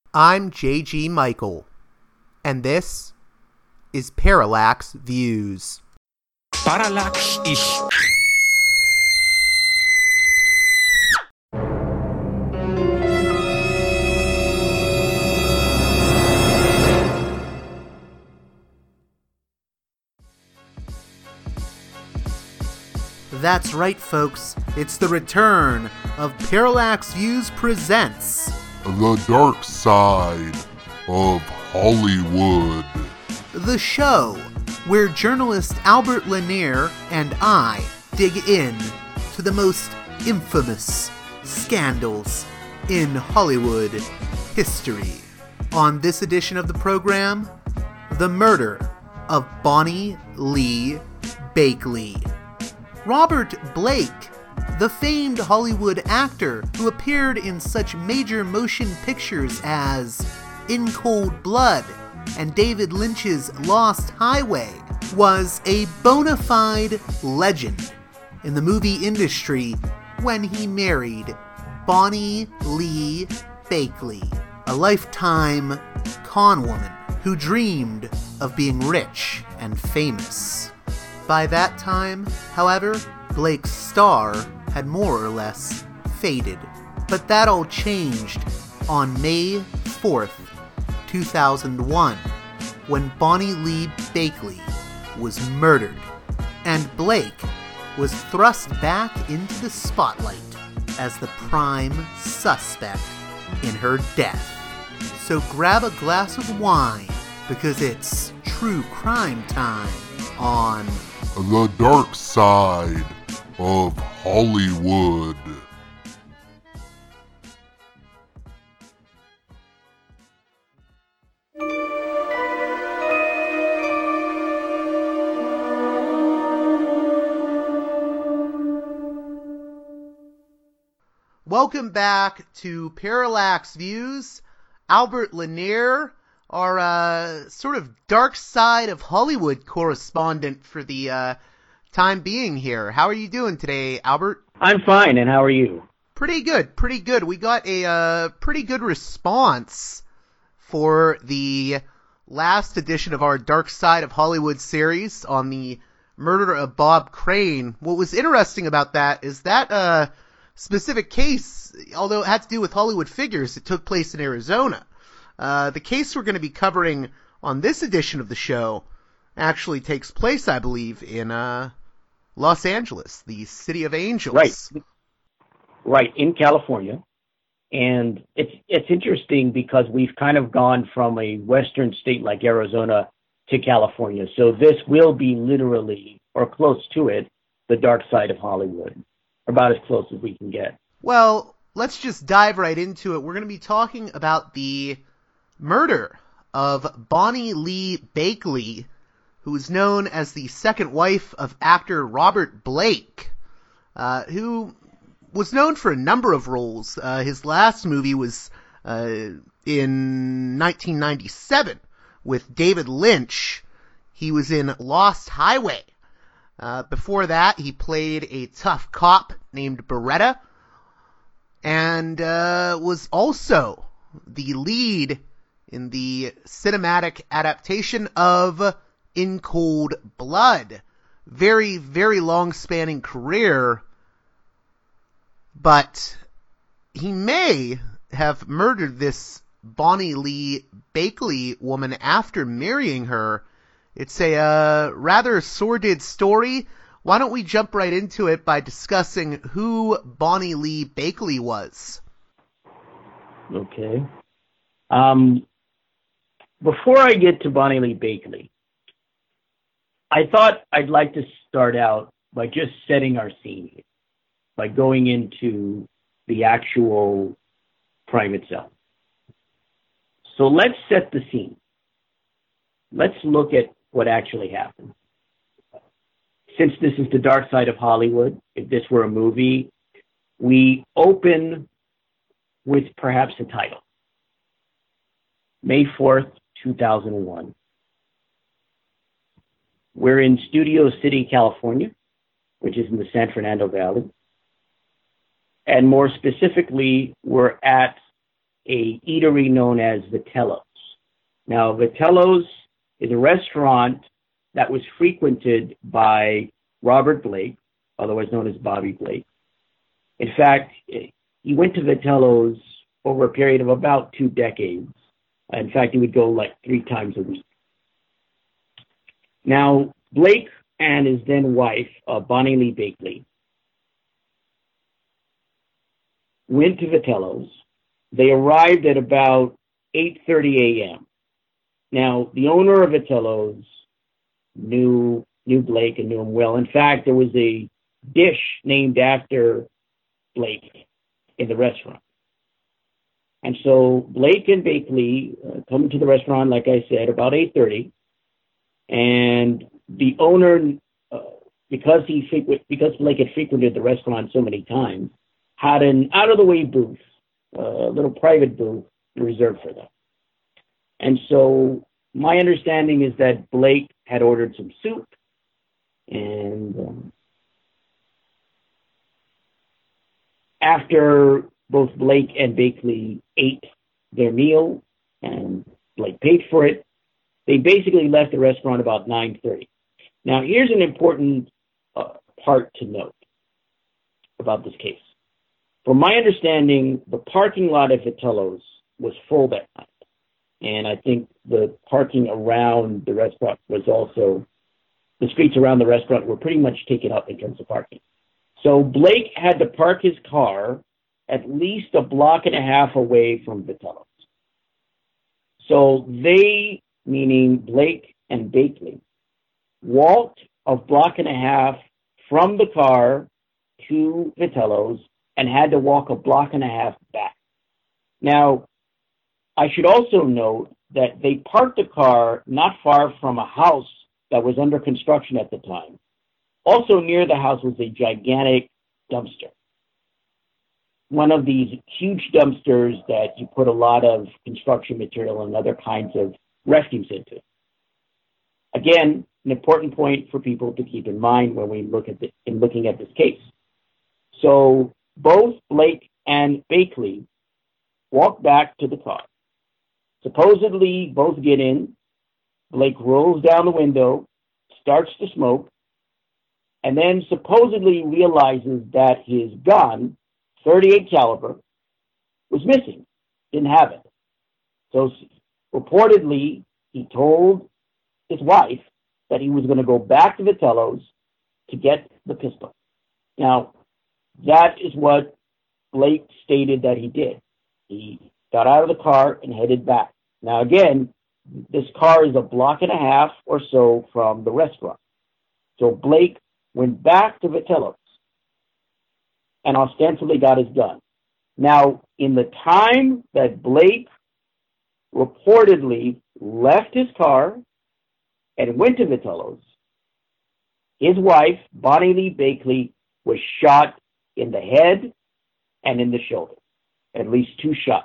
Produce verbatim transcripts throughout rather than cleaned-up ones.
I'm J G Michael, and this is Parallax Views. Parallax is... That's right, folks. It's the return of Parallax Views Presents The Dark Side of Hollywood. The show where journalist Albert Lanier and I dig in to the most infamous scandals in Hollywood history. On this edition of the program, the murder of Bonnie Lee Bakley. Robert Blake, the famed Hollywood actor who appeared in such major motion pictures as In Cold Blood and David Lynch's Lost Highway, was a bona fide legend in the movie industry when he married Bonnie Lee Bakley, a lifetime con woman who dreamed of being rich and famous. By that time, however, Blake's star had more or less faded. But that all changed on May fourth, two thousand one, when Bonnie Lee Bakley was murdered, and Blake was thrust back into the spotlight as the prime suspect in her death. So grab a glass of wine, because it's true crime time on The Dark Side of Hollywood. Welcome back to Parallax Views. Albert Lanier, our uh, sort of dark side of Hollywood correspondent for the uh, time being here. How are you doing today, Albert? I'm fine, and how are you? Pretty good, pretty good. We got a uh, pretty good response for the last edition of our Dark Side of Hollywood series on the murder of Bob Crane. What was interesting about that is that uh, specific case, although it had to do with Hollywood figures, it took place in Arizona. Uh, the case we're going to be covering on this edition of the show actually takes place, I believe, in uh, Los Angeles, the City of Angels. Right, right, in California. And it's it's interesting because we've kind of gone from a western state like Arizona to California. So this will be literally, or close to it, the dark side of Hollywood. About as close as we can get. Well, let's just dive right into it. We're going to be talking about the murder of Bonnie Lee Bakley, who is known as the second wife of actor Robert Blake, uh, who was known for a number of roles. Uh, his last movie was uh, in nineteen ninety-seven with David Lynch. He was in Lost Highway. Uh, before that, he played a tough cop named Beretta, and uh, was also the lead in the cinematic adaptation of In Cold Blood. Very, very long-spanning career, but he may have murdered this Bonnie Lee Bakley woman after marrying her. It's a uh, rather sordid story. Why don't we jump right into it by discussing who Bonnie Lee Bakley was? Okay. Um, before I get to Bonnie Lee Bakley, I thought I'd like to start out by just setting our scene, by going into the actual crime itself. So let's set the scene. Let's look at what actually happened. Since this is the dark side of Hollywood, if this were a movie, we open with perhaps a title. May fourth, two thousand one. We're in Studio City, California, which is in the San Fernando Valley. And more specifically, we're at a eatery known as Vitello's. Now, Vitello's is a restaurant that was frequented by Robert Blake, otherwise known as Bobby Blake. In fact, he went to Vitello's over a period of about two decades. In fact, he would go like three times a week. Now, Blake and his then wife, uh, Bonnie Lee Bakley, went to Vitello's. They arrived at about eight thirty a.m. Now, the owner of Vitello's knew knew Blake and knew him well. In fact, there was a dish named after Blake in the restaurant. And so Blake and Bakley uh, come to the restaurant, like I said, about eight thirty. And the owner, uh, because he frequent, because Blake had frequented the restaurant so many times, had an out-of-the-way booth, uh, a little private booth reserved for them. And so my understanding is that Blake had ordered some soup, and um, after both Blake and Bakley ate their meal and Blake paid for it, they basically left the restaurant about nine thirty. Now, here's an important uh, part to note about this case. From my understanding, the parking lot at Vitello's was full that night. And I think the parking around the restaurant was also, the streets around the restaurant were pretty much taken up in terms of parking. So Blake had to park his car at least a block and a half away from Vitello's. So they, meaning Blake and Bakley, walked a block and a half from the car to Vitello's and had to walk a block and a half back. Now, I should also note that they parked the car not far from a house that was under construction at the time. Also near the house was a gigantic dumpster. One of these huge dumpsters that you put a lot of construction material and other kinds of refuse into. Again, an important point for people to keep in mind when we look at the, in looking at this case. So both Blake and Bakley walk back to the car. Supposedly, both get in. Blake rolls down the window, starts to smoke, and then supposedly realizes that his gun, thirty-eight caliber, was missing, didn't have it. So reportedly, he told his wife that he was going to go back to Vitello's to get the pistol. Now, that is what Blake stated that he did. He got out of the car and headed back. Now, again, this car is a block and a half or so from the restaurant. So Blake went back to Vitello's and ostensibly got his gun. Now, in the time that Blake reportedly left his car and went to Vitello's, his wife, Bonnie Lee Bakley, was shot in the head and in the shoulder, at least two shots.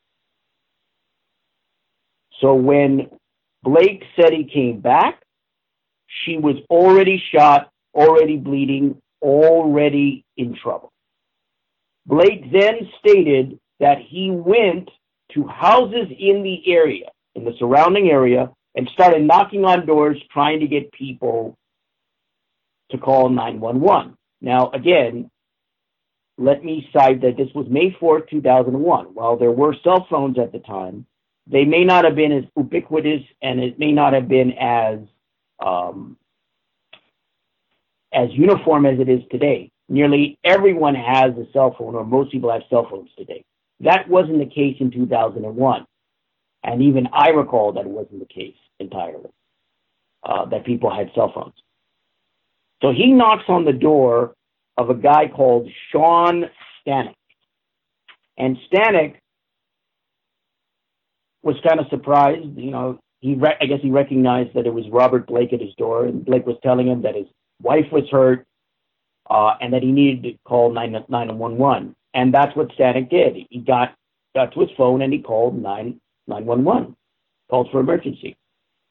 So when Blake said he came back, she was already shot, already bleeding, already in trouble. Blake then stated that he went to houses in the area, in the surrounding area, and started knocking on doors trying to get people to call nine one one. Now, again, let me cite that this was May fourth, two thousand one. While there were cell phones at the time, they may not have been as ubiquitous and it may not have been as um, as uniform as it is today. Nearly everyone has a cell phone, or most people have cell phones today. That wasn't the case in two thousand one. And even I recall that it wasn't the case entirely, uh, that people had cell phones. So he knocks on the door of a guy called Sean Stanek. And Stanek was kind of surprised. You know, he re- I guess he recognized that it was Robert Blake at his door, and Blake was telling him that his wife was hurt uh, and that he needed to call nine one one. And that's what Stanek did. He got, got to his phone and he called nine one one, called for emergency.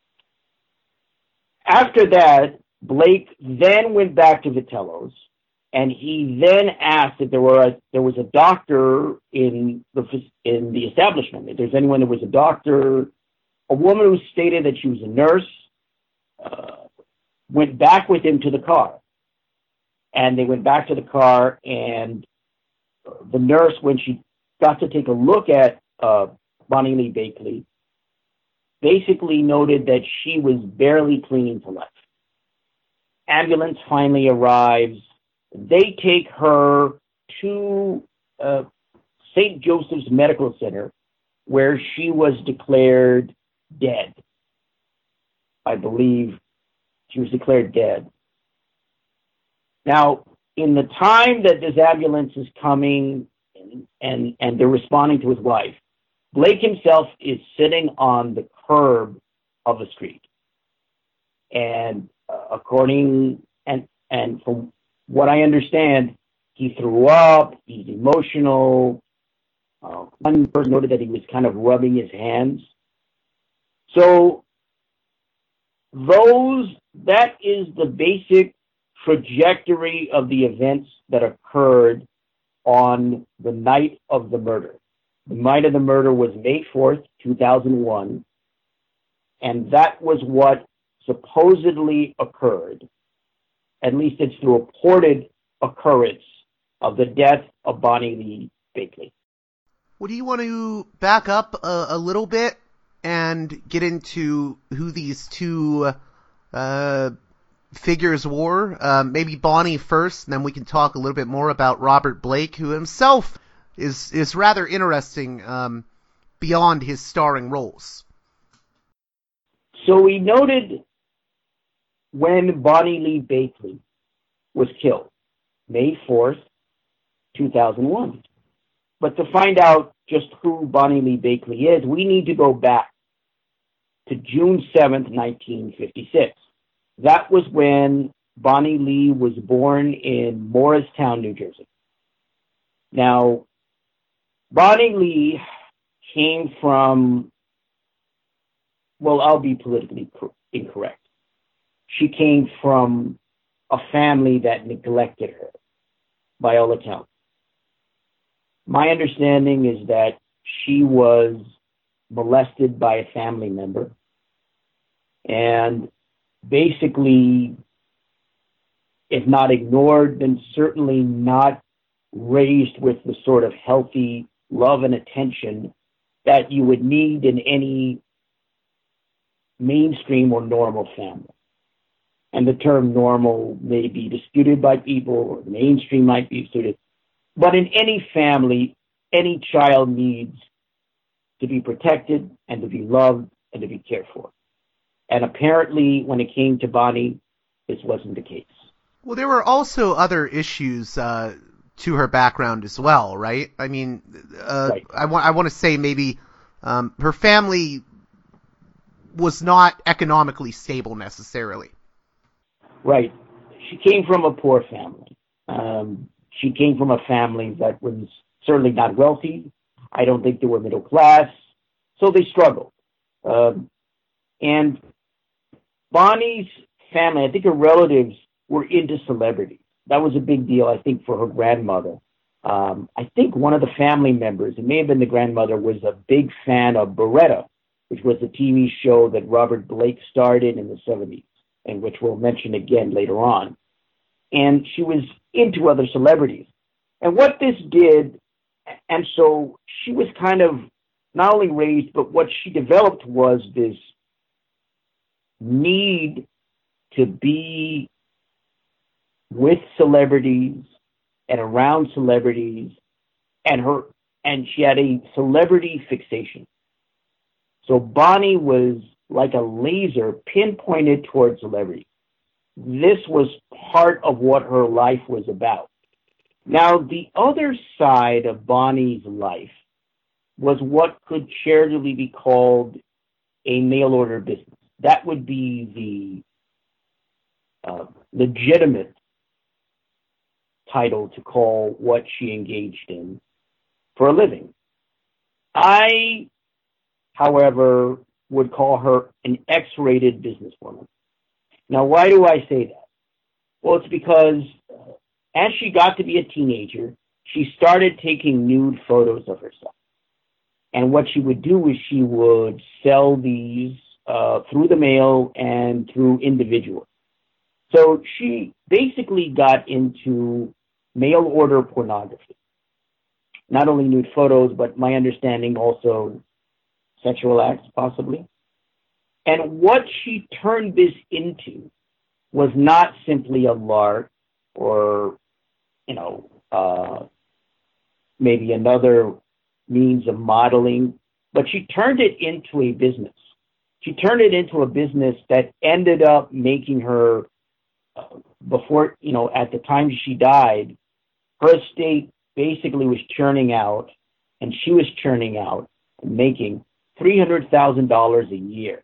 After that, Blake then went back to Vitello's And he then asked if there were a, there was a doctor in the in the establishment. If there's anyone that was a doctor, a woman who stated that she was a nurse, uh, went back with him to the car. And they went back to the car, and the nurse, when she got to take a look at uh, Bonnie Lee Bakley, basically noted that she was barely clinging to life. Ambulance finally arrives. They take her to uh, Saint Joseph's Medical Center, where she was declared dead. I believe she was declared dead. Now, in the time that this ambulance is coming and, and, and they're responding to his wife, Blake himself is sitting on the curb of the street. And uh, according, and, and from what I understand, he threw up, he's emotional. Uh, one person noted that he was kind of rubbing his hands. So those, that is the basic trajectory of the events that occurred on the night of the murder. The night of the murder was May fourth, two thousand one, and that was what supposedly occurred. At least it's the reported occurrence of the death of Bonnie Lee Bakley. Well, do you want to back up a, a little bit and get into who these two uh, figures were? Uh, maybe Bonnie first, and then we can talk a little bit more about Robert Blake, who himself is is rather interesting um, beyond his starring roles. So we noted when Bonnie Lee Bakley was killed, May fourth, two thousand one. But to find out just who Bonnie Lee Bakley is, we need to go back to June seventh, nineteen fifty-six. That was when Bonnie Lee was born in Morristown, New Jersey. Now, Bonnie Lee came from, well, I'll be politically incorrect. She came from a family that neglected her, by all accounts. My understanding is that she was molested by a family member and basically, if not ignored, then certainly not raised with the sort of healthy love and attention that you would need in any mainstream or normal family. And the term normal may be disputed by people, or mainstream might be disputed. But in any family, any child needs to be protected and to be loved and to be cared for. And apparently, when it came to Bonnie, this wasn't the case. Well, there were also other issues uh, to her background as well, right? I mean, uh, right. I want I want to say maybe um, her family was not economically stable necessarily. Right. She came from a poor family. Um, she came from a family that was certainly not wealthy. I don't think they were middle class. So they struggled. Um, and Bonnie's family, I think her relatives were into celebrities. That was a big deal, I think, for her grandmother. Um, I think one of the family members, it may have been the grandmother, was a big fan of Baretta, which was a T V show that Robert Blake starred in in the seventies, and which we'll mention again later on. And she was into other celebrities. And what this did, and so she was kind of not only raised, but what she developed was this need to be with celebrities and around celebrities, and her and she had a celebrity fixation. So Bonnie was like a laser pinpointed towards celebrities. This was part of what her life was about. Now, the other side of Bonnie's life was what could charitably be called a mail order business. That would be the uh, legitimate title to call what she engaged in for a living. I, however, would call her an X-rated businesswoman. Now, why do I say that? Well, it's because as she got to be a teenager, she started taking nude photos of herself. And what she would do is she would sell these uh, through the mail and through individuals. So she basically got into mail order pornography. Not only nude photos, but my understanding also sexual acts, possibly. And what she turned this into was not simply a lark or, you know, uh, maybe another means of modeling, but she turned it into a business. She turned it into a business that ended up making her, uh, before, you know, at the time she died, her estate basically was churning out, and she was churning out and making three hundred thousand dollars a year.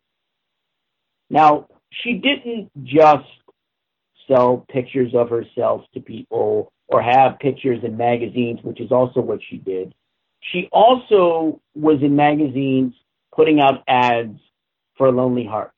Now, she didn't just sell pictures of herself to people or have pictures in magazines, which is also what she did. She also was in magazines putting out ads for Lonely Hearts,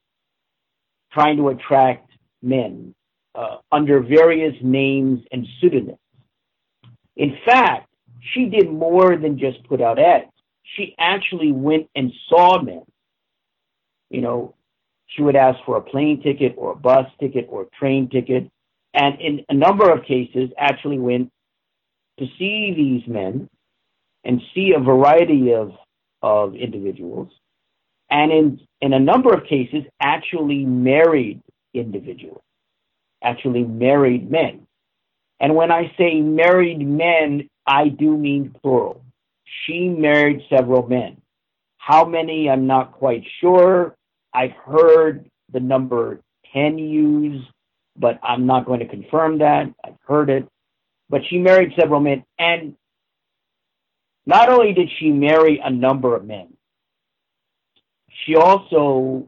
trying to attract men uh, under various names and pseudonyms. In fact, she did more than just put out ads. She actually went and saw men. You know, she would ask for a plane ticket or a bus ticket or a train ticket, and in a number of cases actually went to see these men and see a variety of, of individuals, and in, in a number of cases actually married individuals, actually married men. And when I say married men, I do mean plural. She married several men. How many, I'm not quite sure. I've heard the number ten used, but I'm not going to confirm that. I've heard it. But she married several men. And not only did she marry a number of men, she also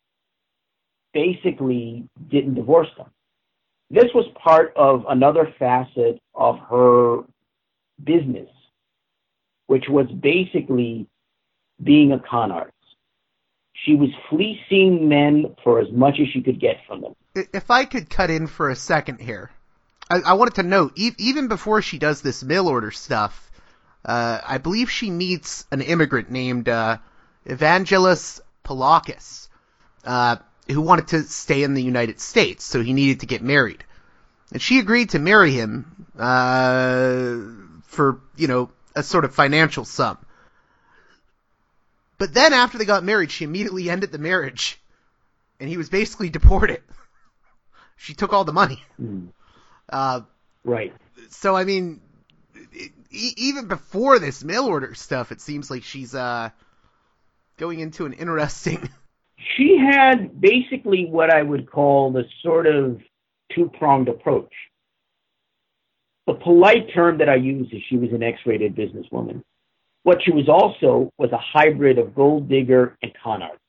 basically didn't divorce them. This was part of another facet of her business, which was basically being a con artist. She was fleecing men for as much as she could get from them. If I could cut in for a second here, I, I wanted to note, e- even before she does this mail order stuff, uh, I believe she meets an immigrant named uh, Evangelos Polakis, uh, who wanted to stay in the United States, so he needed to get married. And she agreed to marry him uh, for, you know, a sort of financial sum. But then after they got married, she immediately ended the marriage, and he was basically deported. She took all the money. Mm. Uh, right. So, I mean, it, e- even before this mail order stuff, it seems like she's uh, going into an interesting... She had basically what I would call the sort of two-pronged approach. The polite term that I use is she was an X-rated businesswoman. What she was also was a hybrid of gold digger and con artist.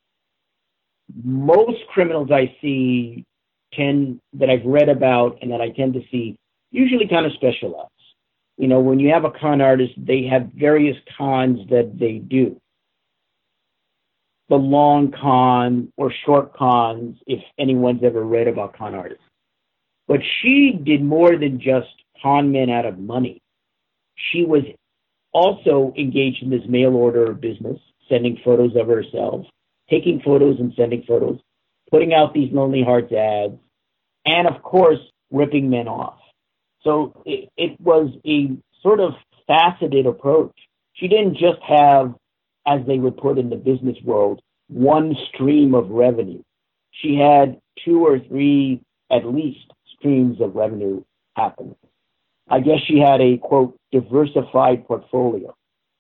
Most criminals I see tend, that I've read about and that I tend to see, usually kind of specialize. You know, when you have a con artist, they have various cons that they do. The long con or short cons, if anyone's ever read about con artists. But she did more than just con men out of money. She was also engaged in this mail order business, sending photos of herself, taking photos and sending photos, putting out these Lonely Hearts ads, and of course, ripping men off. So it, it was a sort of faceted approach. She didn't just have, as they would put in the business world, one stream of revenue. She had two or three, at least, streams of revenue happen. I guess she had a, quote, diversified portfolio.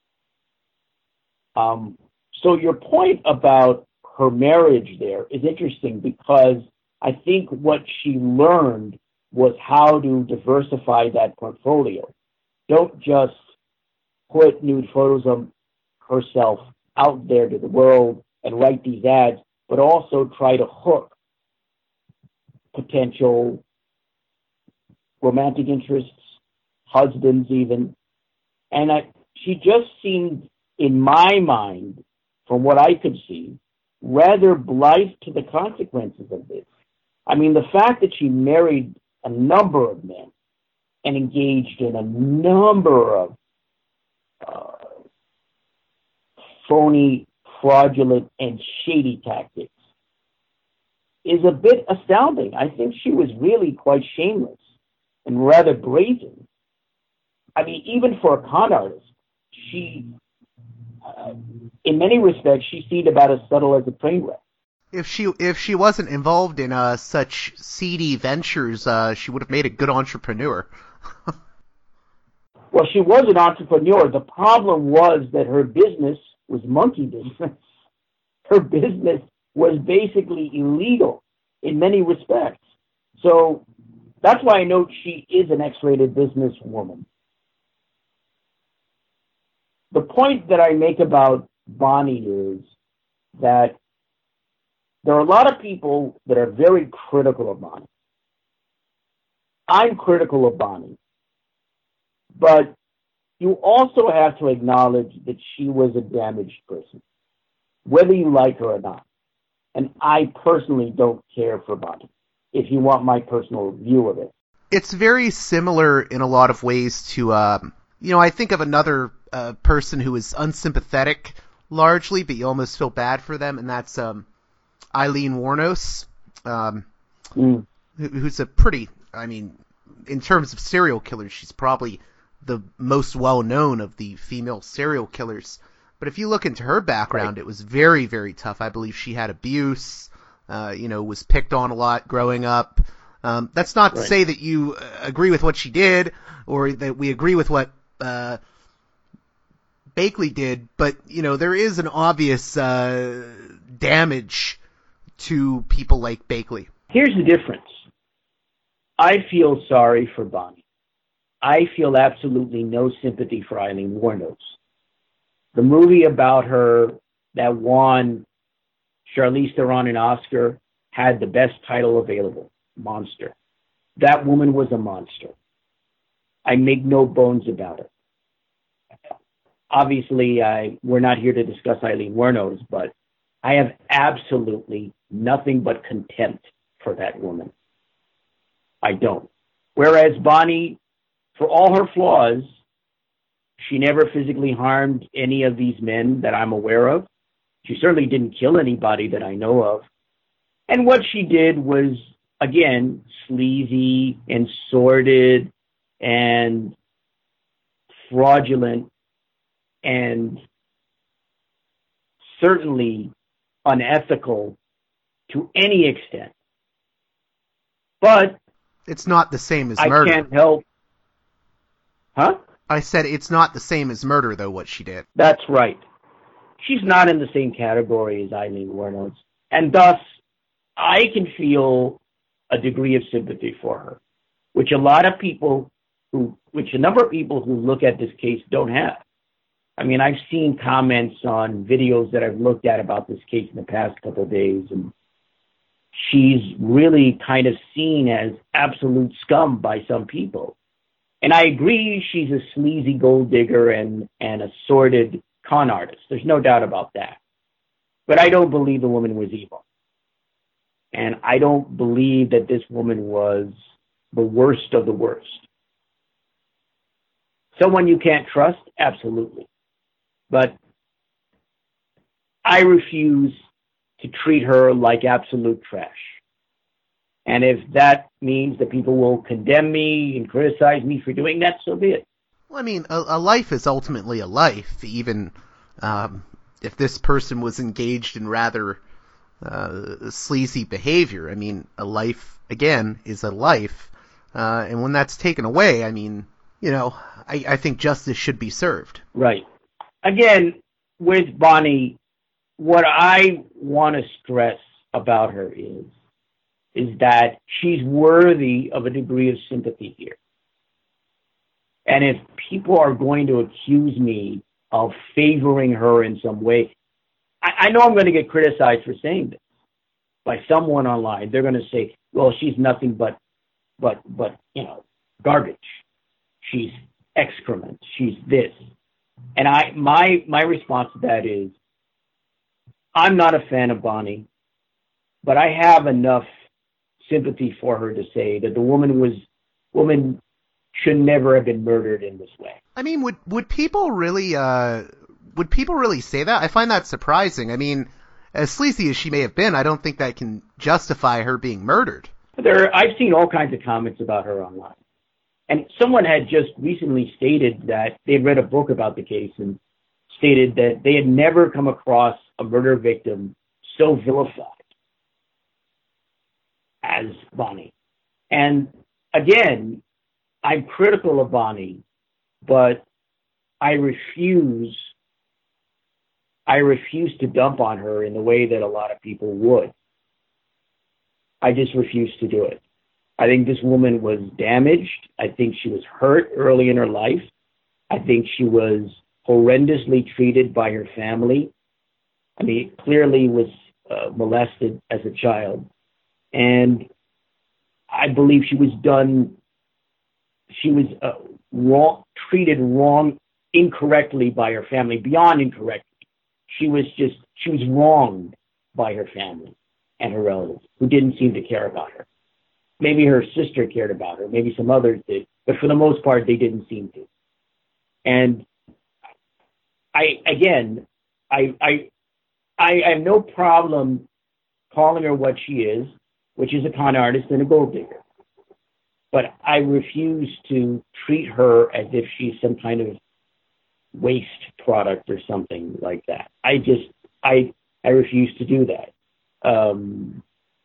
Um, so your point about her marriage there is interesting because I think what she learned was how to diversify that portfolio. Don't just put nude photos of herself out there to the world and write these ads, but also try to hook potential romantic interests, husbands even. And I, she just seemed, in my mind, from what I could see, rather blithe to the consequences of this. I mean, the fact that she married a number of men, and engaged in a number of uh, phony, fraudulent, and shady tactics is a bit astounding. I think she was really quite shameless and rather brazen. I mean, even for a con artist, she, uh, in many respects, she seemed about as subtle as a train wreck. If she if she wasn't involved in uh, such seedy ventures, uh, she would have made a good entrepreneur. Well, she was an entrepreneur. The problem was that her business was monkey business. Her business was basically illegal in many respects. So that's why I note she is an X-rated businesswoman. The point that I make about Bonnie is that there are a lot of people that are very critical of Bonnie. I'm critical of Bonnie. But you also have to acknowledge that she was a damaged person, whether you like her or not. And I personally don't care for Bonnie, if you want my personal view of it. It's very similar in a lot of ways to, um, you know, I think of another uh, person who is unsympathetic largely, but you almost feel bad for them, and that's um, Aileen Wuornos, um, mm. who, who's a pretty, I mean, in terms of serial killers, she's probably the most well-known of the female serial killers. But if you look into her background, right. It was very, very tough. I believe she had abuse, uh, you know, was picked on a lot growing up. Um, that's not to right. say that you agree with what she did or that we agree with what uh, Bakley did, but, you know, there is an obvious uh, damage to people like Bakley. Here's the difference. I feel sorry for Bonnie. I feel absolutely no sympathy for Aileen Wuornos. The movie about her that won Charlize Theron an Oscar had the best title available, Monster. That woman was a monster. I make no bones about it. Obviously, I, we're not here to discuss Aileen Wuornos, but I have absolutely nothing but contempt for that woman. I don't. Whereas Bonnie, for all her flaws, she never physically harmed any of these men that I'm aware of. She certainly didn't kill anybody that I know of. And what she did was, again, sleazy and sordid and fraudulent and certainly unethical to any extent. But it's not the same as I murder. I can't help. Huh? I said it's not the same as murder, though, what she did. That's right. She's not in the same category as Aileen Wuornos. And thus, I can feel a degree of sympathy for her, which a lot of people who, which a number of people who look at this case don't have. I mean, I've seen comments on videos that I've looked at about this case in the past couple of days, and she's really kind of seen as absolute scum by some people. And I agree she's a sleazy gold digger and, and a sordid con artist. There's no doubt about that. But I don't believe the woman was evil. And I don't believe that this woman was the worst of the worst. Someone you can't trust? Absolutely. But I refuse to treat her like absolute trash. And if that means that people will condemn me and criticize me for doing that, so be it. Well, I mean, a, a life is ultimately a life, even um, if this person was engaged in rather uh, sleazy behavior. I mean, a life, again, is a life. Uh, and when that's taken away, I mean, you know, I, I think justice should be served. Right. Again, with Bonnie, what I want to stress about her is, is that she's worthy of a degree of sympathy here. And if people are going to accuse me of favoring her in some way, I, I know I'm going to get criticized for saying this by someone online. They're going to say, well, she's nothing but, but, but, you know, garbage. She's excrement. She's this. And I, my, my response to that is, I'm not a fan of Bonnie, but I have enough sympathy for her to say that the woman was, woman should never have been murdered in this way. I mean, would would people really uh, would people really say that? I find that surprising. I mean, as sleazy as she may have been, I don't think that can justify her being murdered. There, I've seen all kinds of comments about her online. And someone had just recently stated that they had read a book about the case and stated that they had never come across a murder victim so vilified as Bonnie. And again, I'm critical of Bonnie, but I refuse, I refuse to dump on her in the way that a lot of people would. I just refuse to do it. I think this woman was damaged. I think she was hurt early in her life. I think she was horrendously treated by her family. I mean, clearly was uh, molested as a child. And I believe she was done, she was uh, wrong, treated wrong, incorrectly by her family, beyond incorrectly. She was just, she was wronged by her family and her relatives who didn't seem to care about her. Maybe her sister cared about her, maybe some others did, but for the most part, they didn't seem to. And I, again, I, I, I have no problem calling her what she is, which is a con artist and a gold digger. But I refuse to treat her as if she's some kind of waste product or something like that. I just, I, I refuse to do that. Um,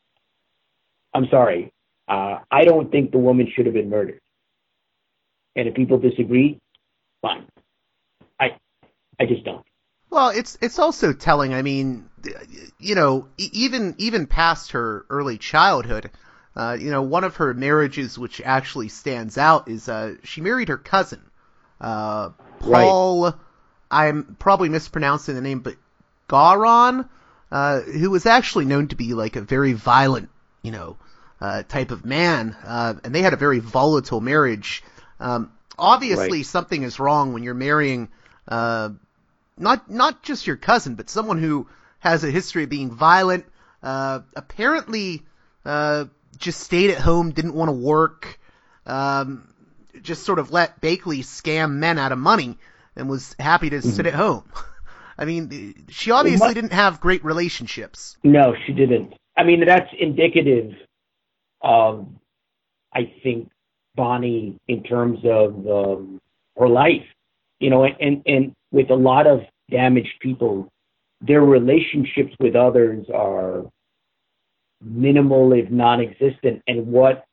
I'm sorry. Uh, I don't think the woman should have been murdered. And if people disagree, fine. I, I just don't. Well, it's it's also telling. I mean, you know, even even past her early childhood, uh, you know, one of her marriages which actually stands out is uh, she married her cousin, uh, Paul. Right. I'm probably mispronouncing the name, but Garon, uh, who was actually known to be like a very violent, you know, uh, type of man, uh, and they had a very volatile marriage. Um, obviously, right. Something is wrong when you're marrying. Uh, Not not just your cousin, but someone who has a history of being violent, uh, apparently uh, just stayed at home, didn't want to work, um, just sort of let Bakley scam men out of money and was happy to mm-hmm. sit at home. I mean, she obviously didn't have great relationships. No, she didn't. I mean, that's indicative of, I think, Bonnie in terms of um, her life. You know, and, and with a lot of damaged people, their relationships with others are minimal, if non-existent, and what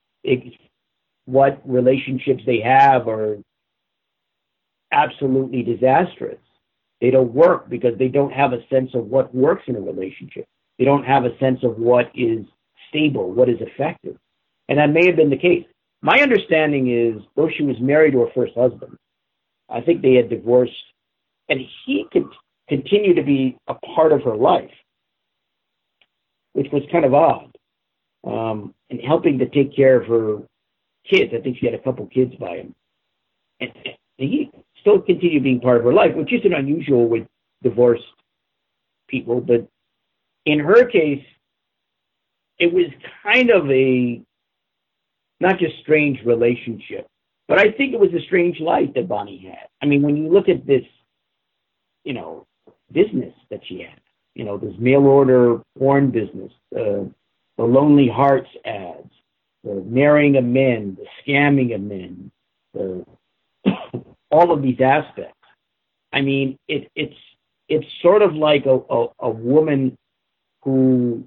what relationships they have are absolutely disastrous. They don't work because they don't have a sense of what works in a relationship. They don't have a sense of what is stable, what is effective. And that may have been the case. My understanding is, though she was married to her first husband, I think they had divorced, and he could continue to be a part of her life, which was kind of odd, um, and helping to take care of her kids. I think she had a couple kids by him. And he still continued being part of her life, which isn't unusual with divorced people. But in her case, it was kind of a not just strange relationship, but I think it was a strange life that Bonnie had. I mean, when you look at this, you know, business that she had, you know, this mail order porn business, uh, the Lonely Hearts ads, the marrying of men, the scamming of men, the, all of these aspects. I mean, it, it's it's sort of like a, a, a woman who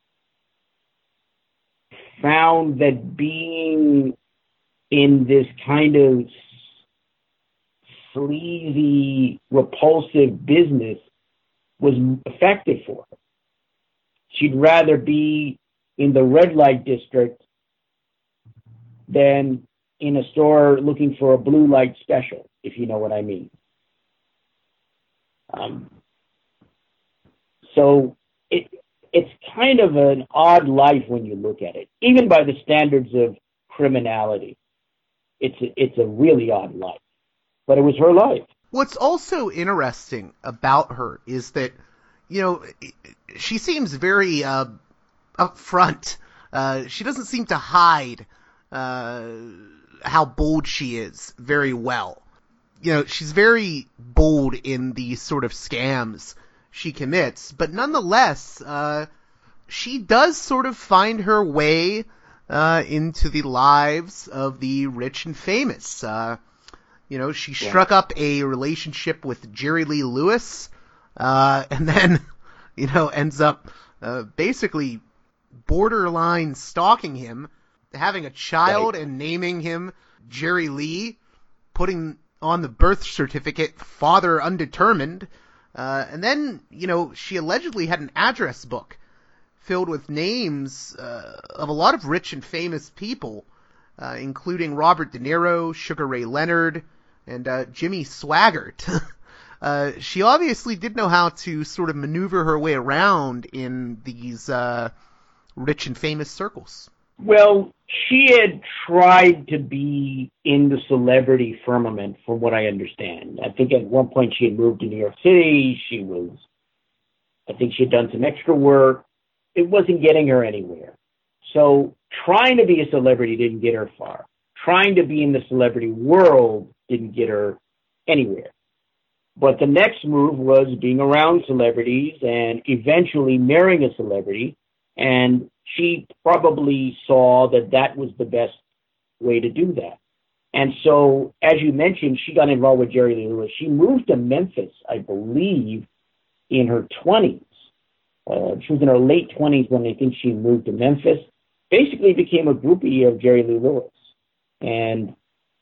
found that being in this kind of sleazy, repulsive business was effective for her. She'd rather be in the red light district than in a store looking for a blue light special, if you know what I mean. Um, so it it's kind of an odd life when you look at it, even by the standards of criminality. It's a, it's a really odd life, but it was her life. What's also interesting about her is that, you know, she seems very uh, upfront. Uh, she doesn't seem to hide uh, how bold she is very well. You know, she's very bold in the sort of scams she commits, but nonetheless, uh, she does sort of find her way uh, into the lives of the rich and famous. Uh, you know, she yeah. struck up a relationship with Jerry Lee Lewis, uh, and then, you know, ends up uh, basically borderline stalking him, having a child right. and naming him Jerry Lee, putting on the birth certificate father undetermined, uh, and then, you know, she allegedly had an address book filled with names uh, of a lot of rich and famous people, uh, including Robert De Niro, Sugar Ray Leonard, and uh, Jimmy Swaggart. uh, she obviously did know how to sort of maneuver her way around in these uh, rich and famous circles. Well, she had tried to be in the celebrity firmament, from what I understand. I think at one point she had moved to New York City. She was, I think she had done some extra work. It wasn't getting her anywhere. So trying to be a celebrity didn't get her far. Trying to be in the celebrity world didn't get her anywhere. But the next move was being around celebrities and eventually marrying a celebrity. And she probably saw that that was the best way to do that. And so, as you mentioned, she got involved with Jerry Lee Lewis. She moved to Memphis, I believe, in her twenties. Uh, she was in her late twenties when I think she moved to Memphis. Basically became a groupie of Jerry Lee Lewis. And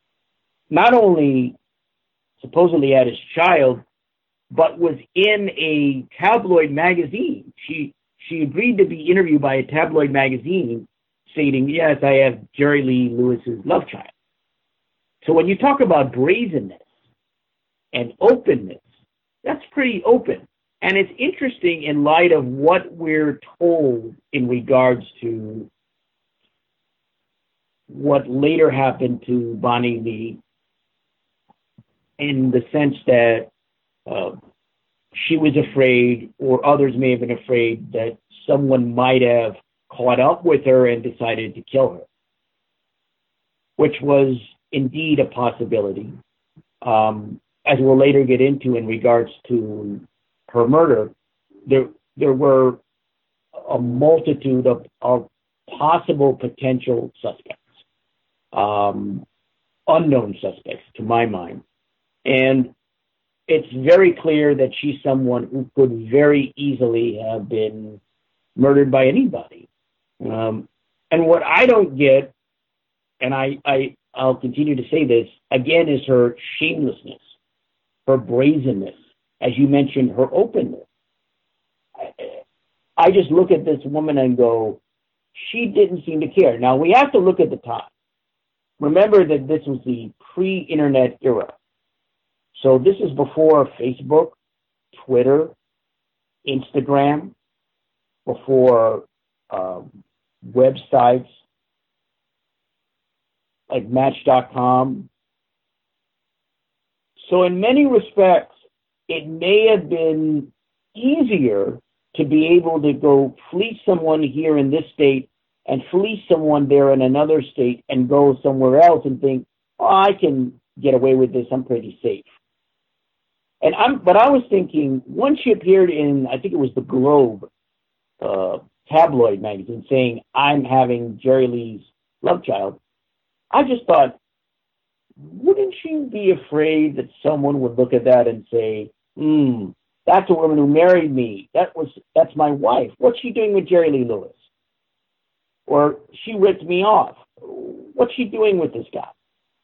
not only supposedly had his child, but was in a tabloid magazine. She she agreed to be interviewed by a tabloid magazine stating, yes, I have Jerry Lee Lewis's love child. So when you talk about brazenness and openness, that's pretty open. And it's interesting in light of what we're told in regards to what later happened to Bonnie Lee, in the sense that uh, she was afraid, or others may have been afraid, that someone might have caught up with her and decided to kill her, which was indeed a possibility. Um, as we'll later get into in regards to her murder, there there were a multitude of, of possible potential suspects, um, unknown suspects to my mind. And it's very clear that she's someone who could very easily have been murdered by anybody. Um, and what I don't get, and I, I, I'll continue to say this, again, is her shamelessness, her brazenness, as you mentioned, her openness. I, I just look at this woman and go, she didn't seem to care. Now, we have to look at the time. Remember that this was the pre-internet era. So this is before Facebook, Twitter, Instagram, before um, websites like Match dot com. So in many respects, it may have been easier to be able to go fleece someone here in this state and fleece someone there in another state and go somewhere else and think, oh, I can get away with this, I'm pretty safe. And I'm, but I was thinking, once she appeared in, I think it was the Globe uh, tabloid magazine, saying, I'm having Jerry Lee's love child, I just thought, wouldn't you be afraid that someone would look at that and say, hmm, that's a woman who married me. That was, that's my wife. What's she doing with Jerry Lee Lewis? Or she ripped me off. What's she doing with this guy?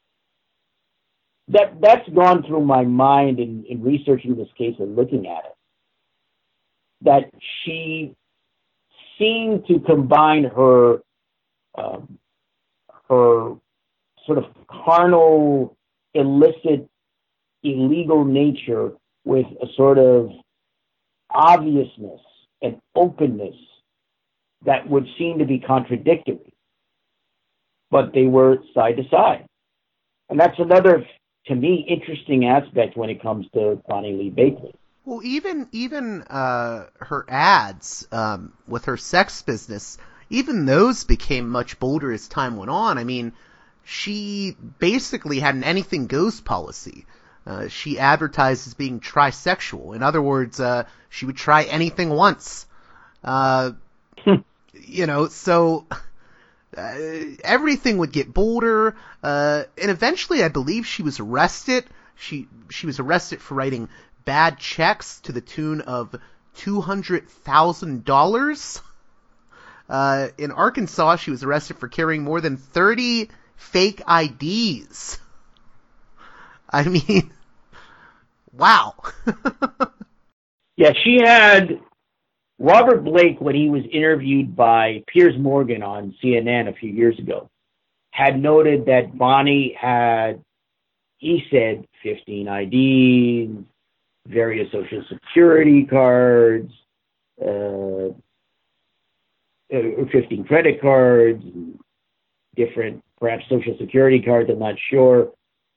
That, that's gone through my mind in, in researching this case and looking at it. That she seemed to combine her, um, her sort of carnal, illicit, illegal nature with a sort of obviousness and openness that would seem to be contradictory. But they were side to side. And that's another, to me, interesting aspect when it comes to Bonnie Lee Bakley. Well, even even uh, her ads um, with her sex business, even those became much bolder as time went on. I mean, she basically had an anything goes policy. Uh, she advertised as being trisexual. In other words, uh, she would try anything once. Uh, you know, so uh, everything would get bolder. Uh, and eventually, I believe she was arrested. She she was arrested for writing bad checks to the tune of two hundred thousand dollars. Uh, in Arkansas, she was arrested for carrying more than thirty fake I Ds. I mean, wow. Yeah, she had Robert Blake, when he was interviewed by Piers Morgan on C N N a few years ago, had noted that Bonnie had, he said, fifteen I Ds, various social security cards, uh, fifteen credit cards, different, perhaps social security cards, I'm not sure.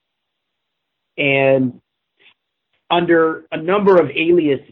And under a number of aliases.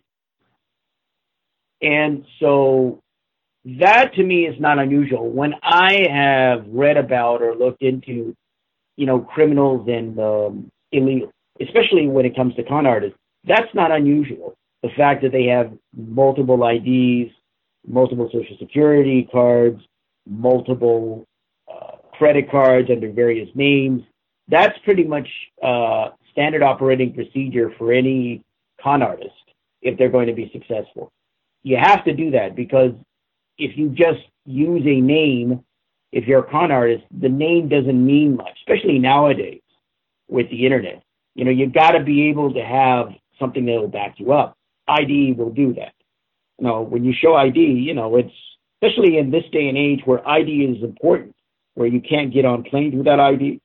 And so that to me is not unusual. When I have read about or looked into, you know, criminals and um, illegal, especially when it comes to con artists, that's not unusual. The fact that they have multiple I Ds, multiple social security cards, multiple uh, credit cards under various names, that's pretty much uh, standard operating procedure for any con artist if they're going to be successful. You have to do that because if you just use a name, if you're a con artist, the name doesn't mean much, especially nowadays with the internet. You know, you've got to be able to have something that will back you up. I D will do that. You know, when you show I D, you know, it's, especially in this day and age where I D is important, where you can't get on planes without I D.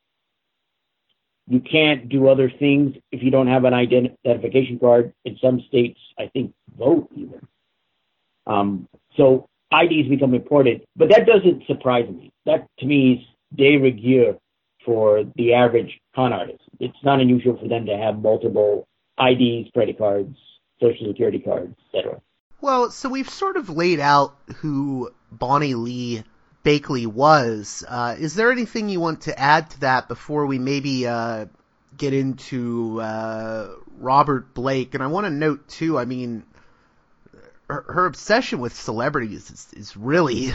You can't do other things if you don't have an identification card. In some states, I think, vote even. Um, so I Ds become important, but that doesn't surprise me. That, to me, is de rigueur for the average con artist. It's not unusual for them to have multiple I Ds, credit cards, social security cards, et cetera. Well, so we've sort of laid out who Bonnie Lee Bakley was. Uh, is there anything you want to add to that before we maybe uh, get into uh, Robert Blake? And I want to note, too, I mean, her, her obsession with celebrities is, is really...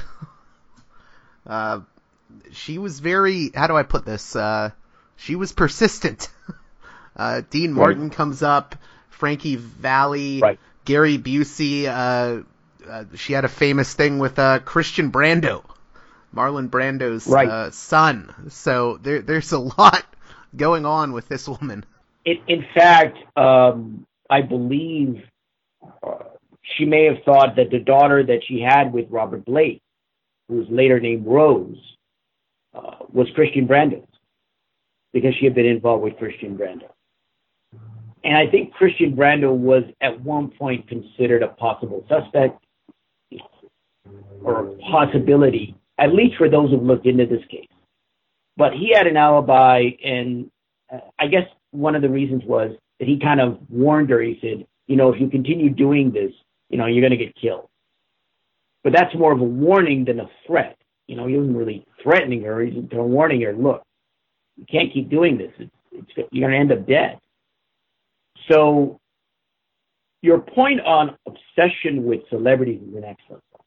uh, she was very... How do I put this? Uh, she was persistent. uh, Dean Martin right. comes up, Frankie Valli, right. Gary Busey. Uh, uh, she had a famous thing with uh, Christian Brando. Marlon Brando's right. uh, son. So there, there's a lot going on with this woman. In, in fact, um, I believe uh, she may have thought that the daughter that she had with Robert Blake, who was later named Rose, uh, was Christian Brando's, because she had been involved with Christian Brando. And I think Christian Brando was at one point considered a possible suspect or a possibility, at least for those who've looked into this case. But he had an alibi, and uh, I guess one of the reasons was that he kind of warned her. He said, you know, if you continue doing this, you know, you're going to get killed. But that's more of a warning than a threat. You know, he wasn't really threatening her. He's kind of warning her, look, you can't keep doing this. It's, it's, you're going to end up dead. So your point on obsession with celebrities is an excellent one.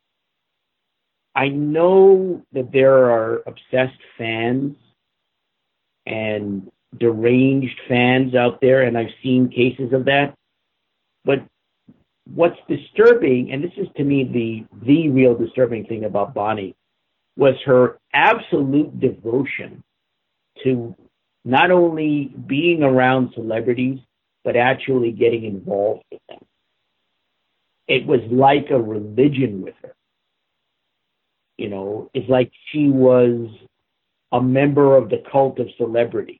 I know that there are obsessed fans and deranged fans out there, and I've seen cases of that. But what's disturbing, and this is to me the, the real disturbing thing about Bonnie, was her absolute devotion to not only being around celebrities, but actually getting involved with them. It was like a religion with her. You know, it's like she was a member of the cult of celebrity.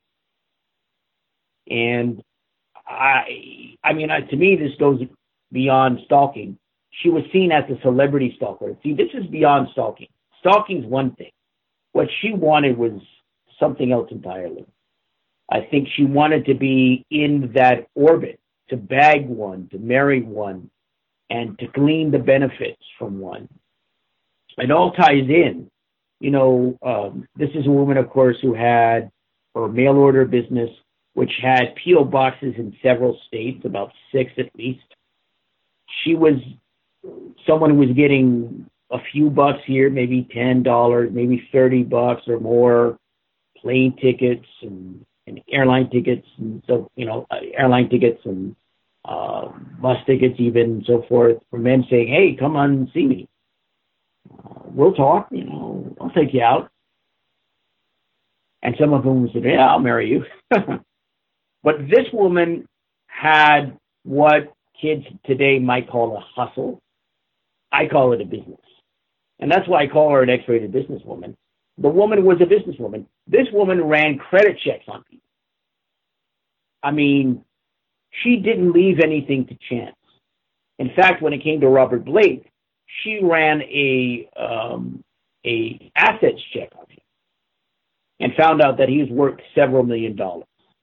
And I, I mean, I, to me, this goes beyond stalking. She was seen as a celebrity stalker. See, this is beyond stalking. Stalking's one thing. What she wanted was something else entirely. I think she wanted to be in that orbit, to bag one, to marry one, and to glean the benefits from one. It all ties in. you know, um, this is a woman, of course, who had her mail order business, which had P O boxes in several states, about six at least. She was someone who was getting a few bucks here, maybe ten dollars, maybe thirty bucks or more, plane tickets and, and airline tickets, and so, you know, airline tickets and uh, bus tickets even, and so forth, for men saying, hey, come on and see me. Uh, we'll talk, you know, I'll take you out. And some of them said, yeah, I'll marry you. But this woman had what kids today might call a hustle. I call it a business. And that's why I call her an X-rated businesswoman. The woman was a businesswoman. This woman ran credit checks on people. I mean, she didn't leave anything to chance. In fact, when it came to Robert Blake, she ran a um, a assets check on him and found out that he was worth several million dollars.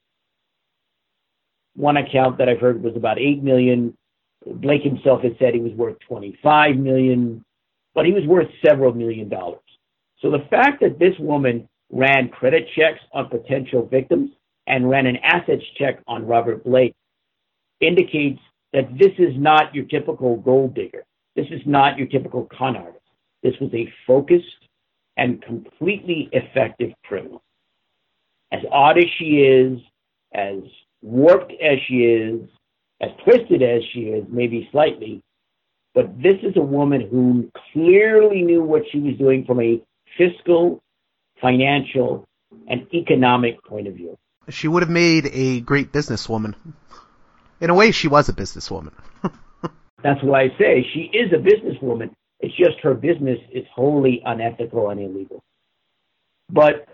One account that I've heard was about eight million. Blake himself had said he was worth twenty-five million, but he was worth several million dollars. So the fact that this woman ran credit checks on potential victims and ran an assets check on Robert Blake indicates that this is not your typical gold digger. This is not your typical con artist. This was a focused and completely effective criminal. As odd as she is, as warped as she is, as twisted as she is, maybe slightly, but this is a woman who clearly knew what she was doing from a fiscal, financial, and economic point of view. She would have made a great businesswoman. In a way, she was a businesswoman. That's why I say she is a businesswoman. It's just her business is wholly unethical and illegal. But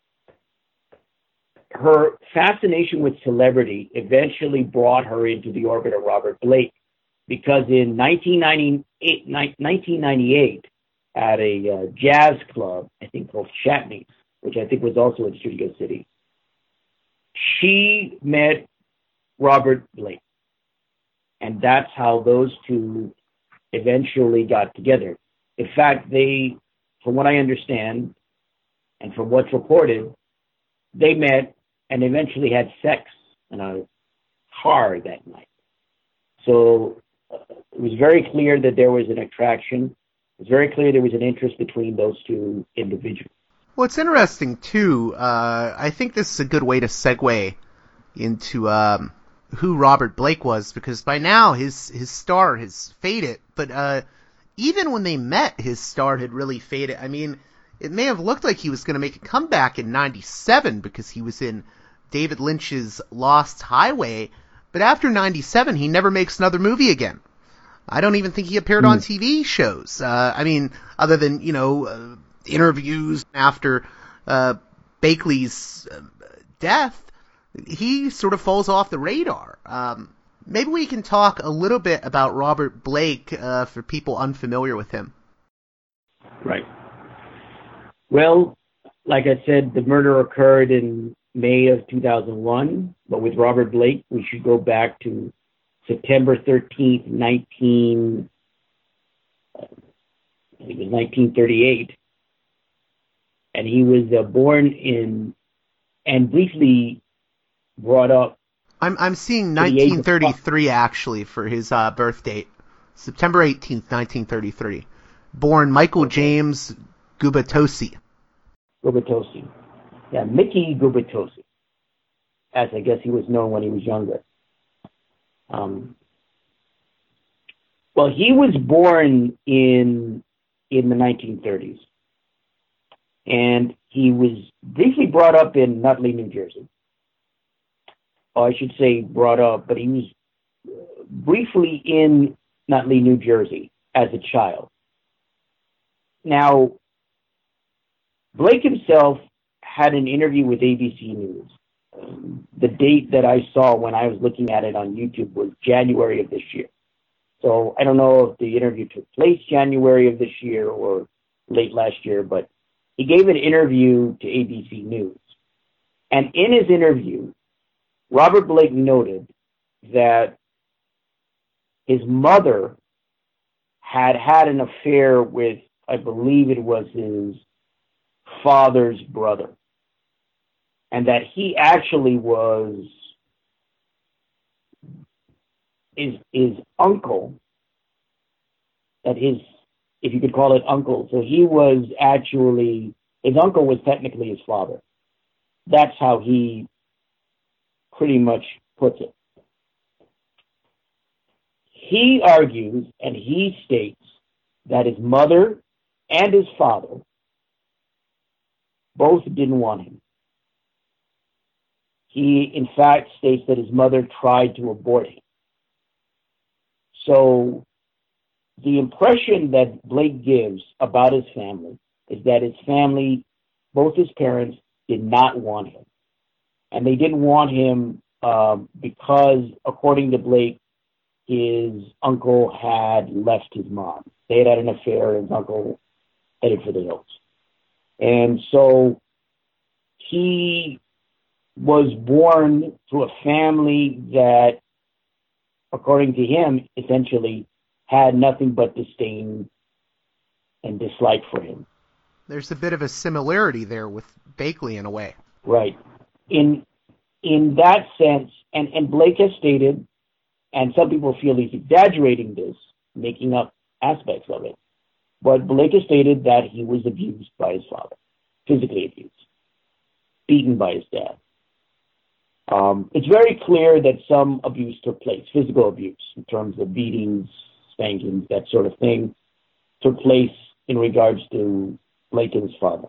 her fascination with celebrity eventually brought her into the orbit of Robert Blake, because in nineteen ninety-eight, at a uh, jazz club, I think called Chatney's, which I think was also in Studio City, she met Robert Blake. And that's how those two eventually got together. In fact, they, from what I understand, and from what's reported, they met and eventually had sex in a car that night. So uh, it was very clear that there was an attraction. It was very clear there was an interest between those two individuals. Well, it's interesting, too. Uh, I think this is a good way to segue into um, who Robert Blake was, because by now his his star has faded. But uh, even when they met, his star had really faded. I mean, it may have looked like he was going to make a comeback in ninety-seven because he was in David Lynch's Lost Highway, but after ninety-seven, he never makes another movie again. I don't even think he appeared mm. on T V shows. Uh, I mean, other than, you know, uh, interviews after uh, Bakley's uh, death, he sort of falls off the radar. Um, maybe we can talk a little bit about Robert Blake uh, for people unfamiliar with him. Right. Well, like I said, the murder occurred in May of two thousand one, but with Robert Blake, we should go back to September thirteenth, nineteen, I think it was nineteen thirty-eight, and he was uh, born in and briefly brought up. I'm I'm seeing nineteen thirty-three actually for his uh, birth date, September eighteenth, nineteen thirty-three. Born Michael okay. James Gubitosi. Gubitosi. Yeah, Mickey Gubitosi, as I guess he was known when he was younger. Um, well, he was born in in the nineteen thirties, and he was briefly brought up in Nutley, New Jersey. Or I should say brought up, but he was briefly in Nutley, New Jersey as a child. Now, Blake himself had an interview with A B C News. Um, the date that I saw when I was looking at it on YouTube was January of this year. So I don't know if the interview took place January of this year or late last year, but he gave an interview to A B C News. And in his interview, Robert Blake noted that his mother had had an affair with, I believe it was his father's brother, and that he actually was his, his uncle, that his, if you could call it uncle, so he was actually, his uncle was technically his father. That's how he pretty much puts it. He argues and he states that his mother and his father both didn't want him. He, in fact, states that his mother tried to abort him. So the impression that Blake gives about his family is that his family, both his parents, did not want him. And they didn't want him um, because, according to Blake, his uncle had left his mom. They had had an affair, and his uncle headed for the hills. And so he was born to a family that, according to him, essentially had nothing but disdain and dislike for him. There's a bit of a similarity there with Bakeley in a way. Right. In in that sense, and, and Blake has stated, and some people feel he's exaggerating this, making up aspects of it, but Blake has stated that he was abused by his father, physically abused, beaten by his dad. Um, it's very clear that some abuse took place, physical abuse, in terms of beatings, spankings, that sort of thing, took place in regards to Blake and his father.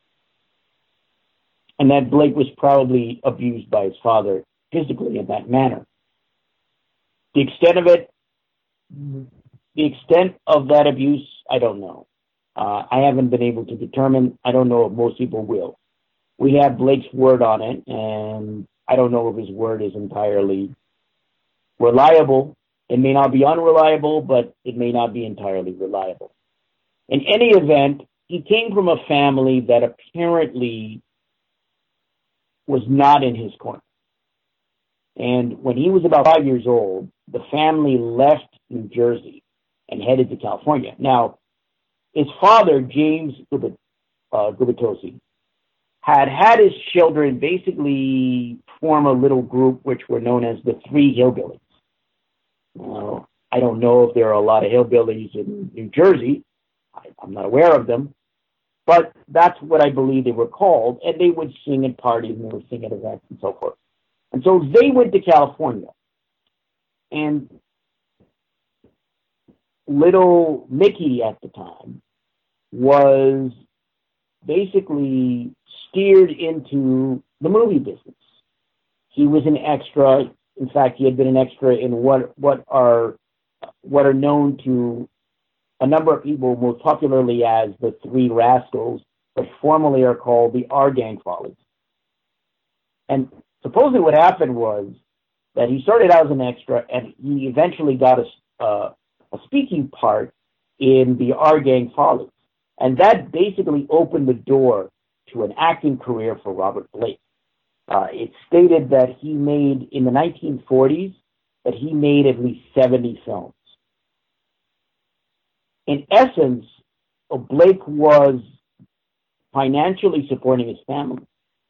And that Blake was probably abused by his father physically in that manner. The extent of it, the extent of that abuse, I don't know. Uh, I haven't been able to determine. I don't know if most people will. We have Blake's word on it, and I don't know if his word is entirely reliable. It may not be unreliable, but it may not be entirely reliable. In any event, he came from a family that apparently was not in his corner. And when he was about five years old, the family left New Jersey and headed to California. Now, his father, James Gubitosi, uh, Gubitosi, had had his children basically form a little group which were known as the Three Hillbillies. Now, I don't know if there are a lot of hillbillies in New Jersey. I, I'm not aware of them. But that's what I believe they were called, and they would sing at parties, and they would sing at events and so forth. And so they went to California. And little Mickey at the time was basically steered into the movie business. He was an extra. In fact, he had been an extra in what what are what are known to a number of people most popularly as the Three Rascals, but formally are called the Our Gang Follies. And supposedly what happened was that he started out as an extra, and he eventually got a, uh, a speaking part in the Our Gang Follies. And that basically opened the door to an acting career for Robert Blake. Uh, it's stated that he made, in the nineteen forties, that he made at least seventy films. In essence, Blake was financially supporting his family.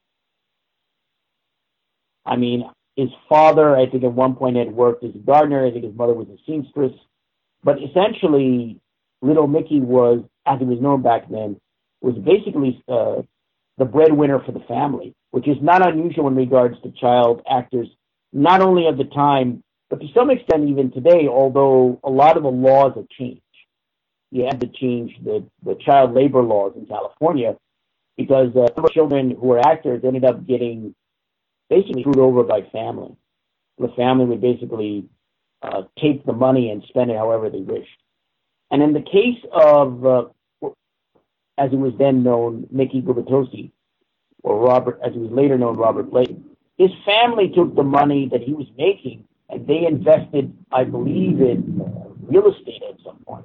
I mean, his father, I think at one point had worked as a gardener. I think his mother was a seamstress. But essentially, little Mickey was, as he was known back then, was basically uh, the breadwinner for the family, which is not unusual in regards to child actors, not only of the time, but to some extent even today, although a lot of the laws have changed. You had to change the, the child labor laws in California because uh, children who were actors ended up getting basically screwed over by family. The family would basically uh, take the money and spend it however they wished. And in the case of, uh, as he was then known, Mickey Gubitosi, or Robert, as he was later known, Robert Blake, his family took the money that he was making and they invested, I believe, in uh, real estate at some point.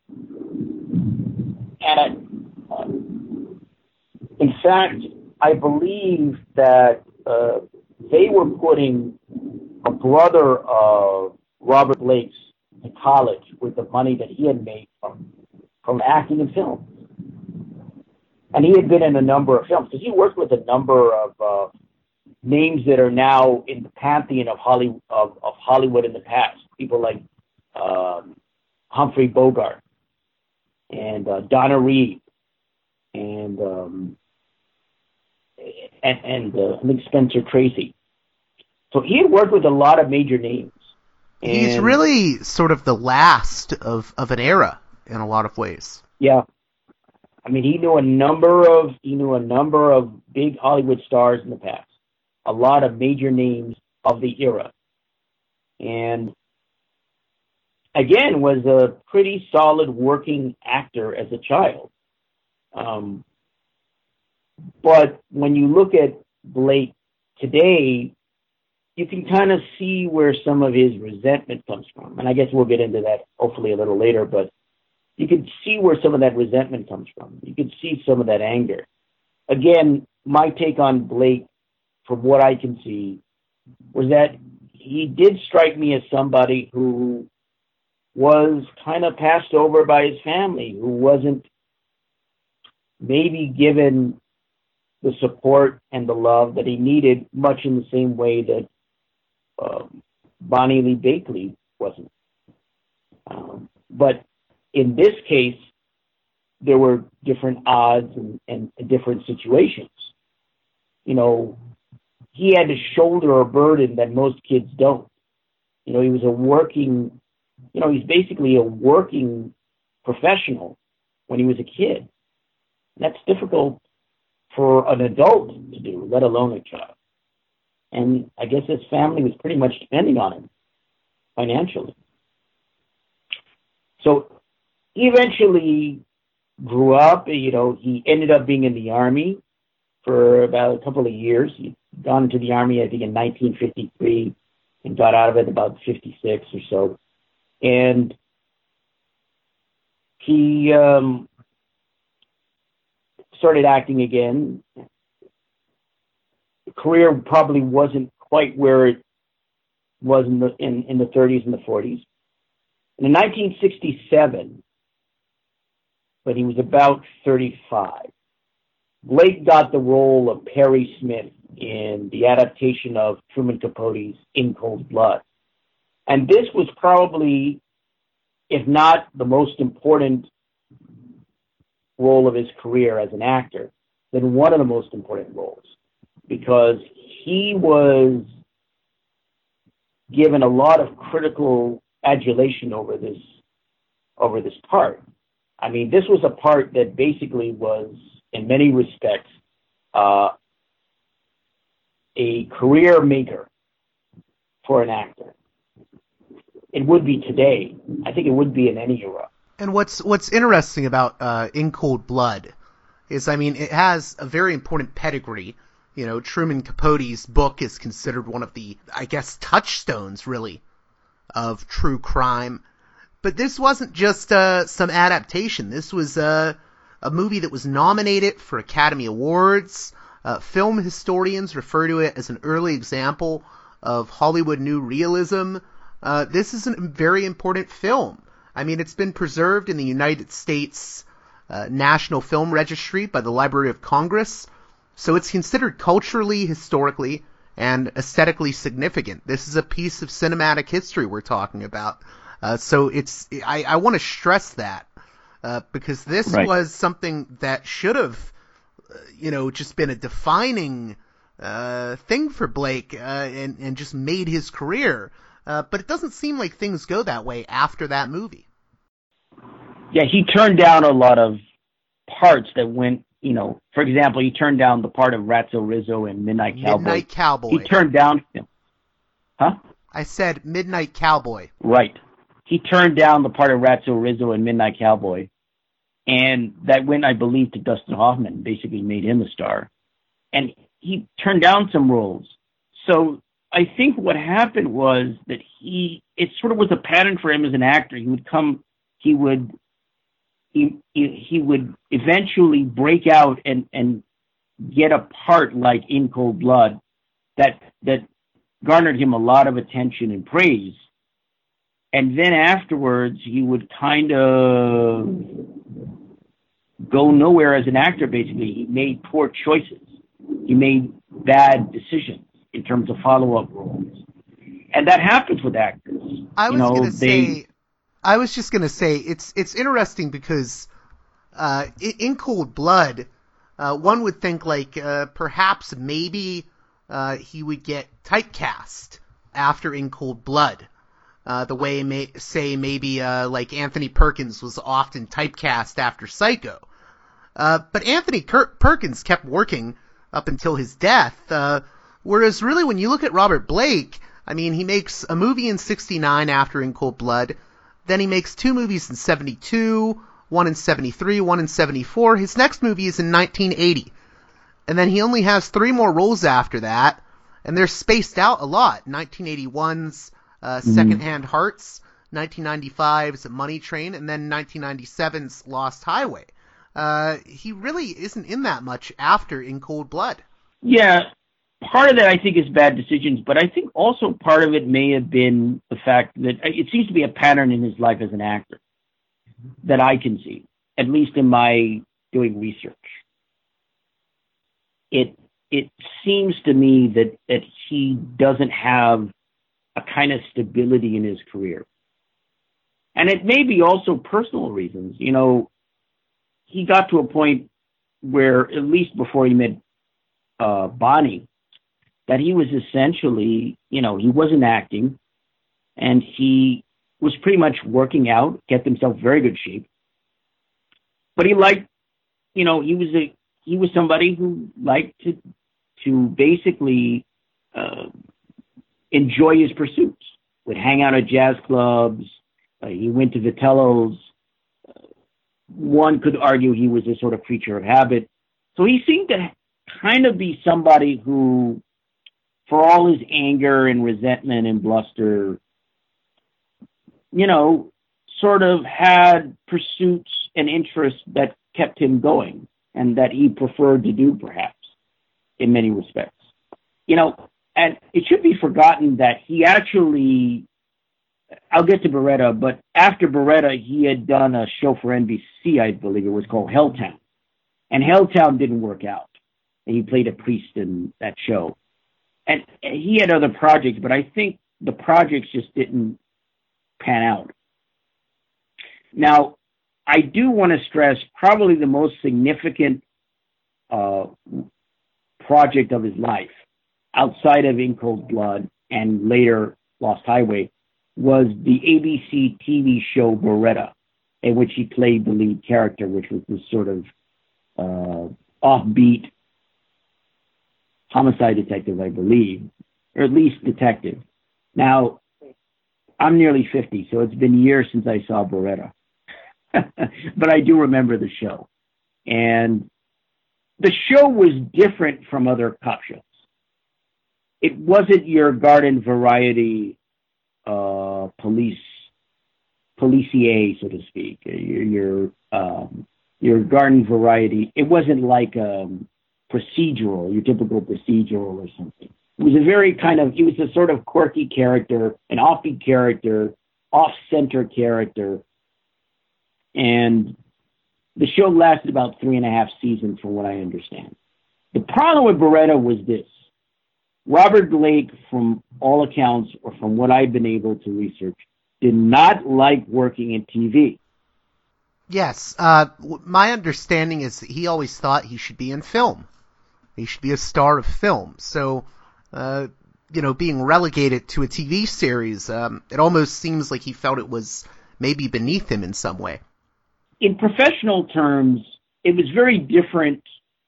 And uh, in fact, I believe that uh, they were putting a brother of Robert Blake's to college with the money that he had made from, from acting in film. And he had been in a number of films, because he worked with a number of uh, names that are now in the pantheon of Hollywood, of, of Hollywood in the past. People like um, Humphrey Bogart and uh, Donna Reed and um, and, and uh, I think Spencer Tracy. So he had worked with a lot of major names. And he's really sort of the last of, of an era in a lot of ways. Yeah. I mean, he knew a number of he knew a number of big Hollywood stars in the past, a lot of major names of the era, and again was a pretty solid working actor as a child. Um, but when you look at Blake today, you can kind of see where some of his resentment comes from, and I guess we'll get into that hopefully a little later, but you could see where some of that resentment comes from. You could see some of that anger. Again, my take on Blake, from what I can see, was that he did strike me as somebody who was kind of passed over by his family, who wasn't maybe given the support and the love that he needed, much in the same way that um, Bonnie Lee Bakley wasn't. Um, but in this case, there were different odds and, and, and different situations. You know, he had to shoulder a burden that most kids don't. You know, he was a working, you know, he's basically a working professional when he was a kid. That's difficult for an adult to do, let alone a child. And I guess his family was pretty much depending on him financially. So he eventually grew up. You know, he ended up being in the Army for about a couple of years. He'd gone into the Army, I think, in nineteen fifty-three and got out of it about fifty-six or so. And he um, started acting again. The career probably wasn't quite where it was in the in, in the thirties and the forties. And in nineteen sixty-seven, when he was about thirty-five, Blake got the role of Perry Smith in the adaptation of Truman Capote's In Cold Blood. And this was probably, if not the most important role of his career as an actor, then one of the most important roles, because he was given a lot of critical adulation over this over this part. I mean, this was a part that basically was, in many respects, uh, a career maker for an actor. It would be today. I think it would be in any era. And what's what's interesting about uh, In Cold Blood is, I mean, it has a very important pedigree. You know, Truman Capote's book is considered one of the, I guess, touchstones, really, of true crime. But this wasn't just uh, some adaptation. This was uh, a movie that was nominated for Academy Awards. Uh, film historians refer to it as an early example of Hollywood New Realism. Uh, this is a very important film. I mean, it's been preserved in the United States uh, National Film Registry by the Library of Congress. So it's considered culturally, historically, and aesthetically significant. This is a piece of cinematic history we're talking about. Uh, so it's I, I want to stress that uh, because this right. was something that should have, uh, you know, just been a defining uh, thing for Blake uh, and, and just made his career. Uh, but it doesn't seem like things go that way after that movie. Yeah, he turned down a lot of parts that went, you know, for example, he turned down the part of Ratso Rizzo in Midnight Cowboy. Midnight Cowboy. He turned down, huh? I said Midnight Cowboy. Right. He turned down the part of Ratso Rizzo in Midnight Cowboy, and that went, I believe, to Dustin Hoffman, basically made him a star. And he turned down some roles. So I think what happened was that he, it sort of was a pattern for him as an actor. He would come, he would, he, he, he would eventually break out and, and get a part like In Cold Blood that, that garnered him a lot of attention and praise. And then afterwards, he would kind of go nowhere as an actor, basically. He made poor choices. He made bad decisions in terms of follow-up roles. And that happens with actors. I you was know, going to they, say, I was just going to say, it's it's interesting because uh, in, in Cold Blood, uh, one would think like uh, perhaps maybe uh, he would get typecast after In Cold Blood. Uh, the way, may, say, maybe uh, like Anthony Perkins was often typecast after Psycho. Uh, but Anthony Ker- Perkins kept working up until his death, uh, whereas really when you look at Robert Blake, I mean, he makes a movie in sixty-nine after In Cold Blood, then he makes two movies in seventy-two, one in seventy-three, one in seventy-four. His next movie is in nineteen eighty. And then he only has three more roles after that, and they're spaced out a lot. nineteen eighty-one's uh, mm-hmm. Secondhand Hearts, nineteen ninety-five's Money Train, and then nineteen ninety-seven's Lost Highway. Uh, he really isn't in that much after In Cold Blood. Yeah, part of that I think is bad decisions, but I think also part of it may have been the fact that it seems to be a pattern in his life as an actor that I can see, at least in my doing research. It it seems to me that, that he doesn't have a kind of stability in his career. And it may be also personal reasons. You know, he got to a point where, at least before he met uh, Bonnie, that he was essentially, you know, he wasn't acting, and he was pretty much working out, kept himself in very good shape. But he liked, you know, he was a he was somebody who liked to to basically uh, enjoy his pursuits. Would hang out at jazz clubs. Uh, he went to Vitello's. Uh, one could argue he was a sort of creature of habit. So he seemed to kind of be somebody who, for all his anger and resentment and bluster, you know, sort of had pursuits and interests that kept him going and that he preferred to do, perhaps, in many respects. You know, and it should be forgotten that he actually, I'll get to Baretta, but after Baretta, he had done a show for N B C, I believe it was called Helltown. And Helltown didn't work out. And he played a priest in that show. And he had other projects, but I think the projects just didn't pan out. Now, I do want to stress probably the most significant uh, project of his life, outside of In Cold Blood and later Lost Highway, was the A B C T V show Baretta, in which he played the lead character, which was this sort of uh, offbeat homicide detective, I believe, or at least detective. Now, I'm nearly fifty, so it's been years since I saw Baretta. But I do remember the show. And the show was different from other cop shows. It wasn't your garden variety uh, police, policier, so to speak, your your, um, your garden variety. It wasn't like um, procedural, your typical procedural or something. It was a very kind of, it was a sort of quirky character, an offbeat character, off-center character. And the show lasted about three and a half seasons from what I understand. The problem with Baretta was this. Robert Blake, from all accounts, or from what I've been able to research, did not like working in T V. Yes, uh, my understanding is that he always thought he should be in film. He should be a star of film. So, uh, you know, being relegated to a T V series, um, it almost seems like he felt it was maybe beneath him in some way. In professional terms, it was very different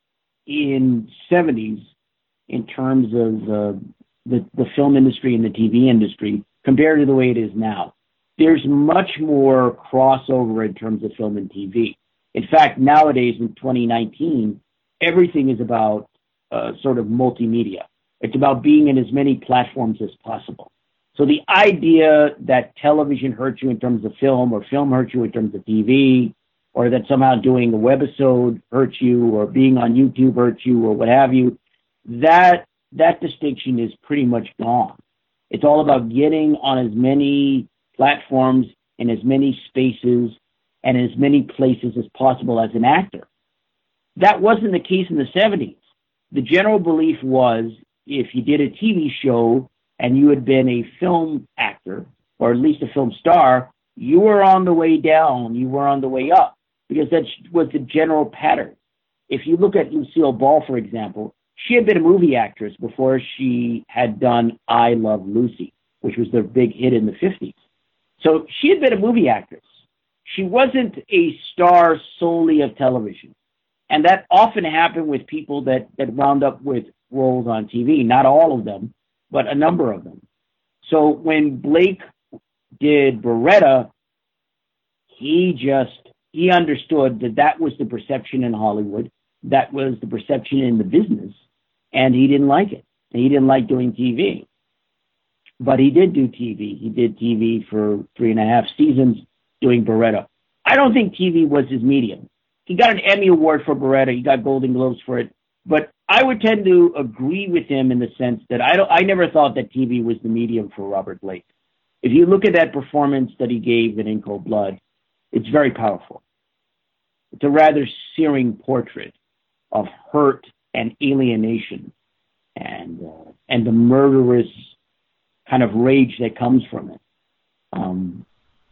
in seventies in terms of uh, the, the film industry and the T V industry compared to the way it is now. There's much more crossover in terms of film and T V. In fact, nowadays in twenty nineteen, everything is about uh, sort of multimedia. It's about being in as many platforms as possible. So the idea that television hurts you in terms of film or film hurts you in terms of T V, or that somehow doing a webisode hurts you or being on YouTube hurts you or what have you, that that distinction is pretty much gone. It's all about getting on as many platforms in as many spaces and as many places as possible as an actor. That wasn't the case in the seventies. The general belief was if you did a T V show and you had been a film actor, or at least a film star, you were on the way down, you were on the way up, because that was the general pattern. If you look at Lucille Ball, for example, she had been a movie actress before she had done I Love Lucy, which was their big hit in the fifties. So she had been a movie actress. She wasn't a star solely of television. And that often happened with people that, that wound up with roles on T V. Not all of them, but a number of them. So when Blake did Baretta, he just, he understood that that was the perception in Hollywood. That was the perception in the business. And he didn't like it. He didn't like doing T V. But he did do T V. He did T V for three and a half seasons doing Baretta. I don't think T V was his medium. He got an Emmy Award for Baretta. He got Golden Globes for it. But I would tend to agree with him in the sense that I don't. I never thought that T V was the medium for Robert Blake. If you look at that performance that he gave in In Cold Blood, it's very powerful. It's a rather searing portrait of hurt and alienation and uh, and the murderous kind of rage that comes from it. Um,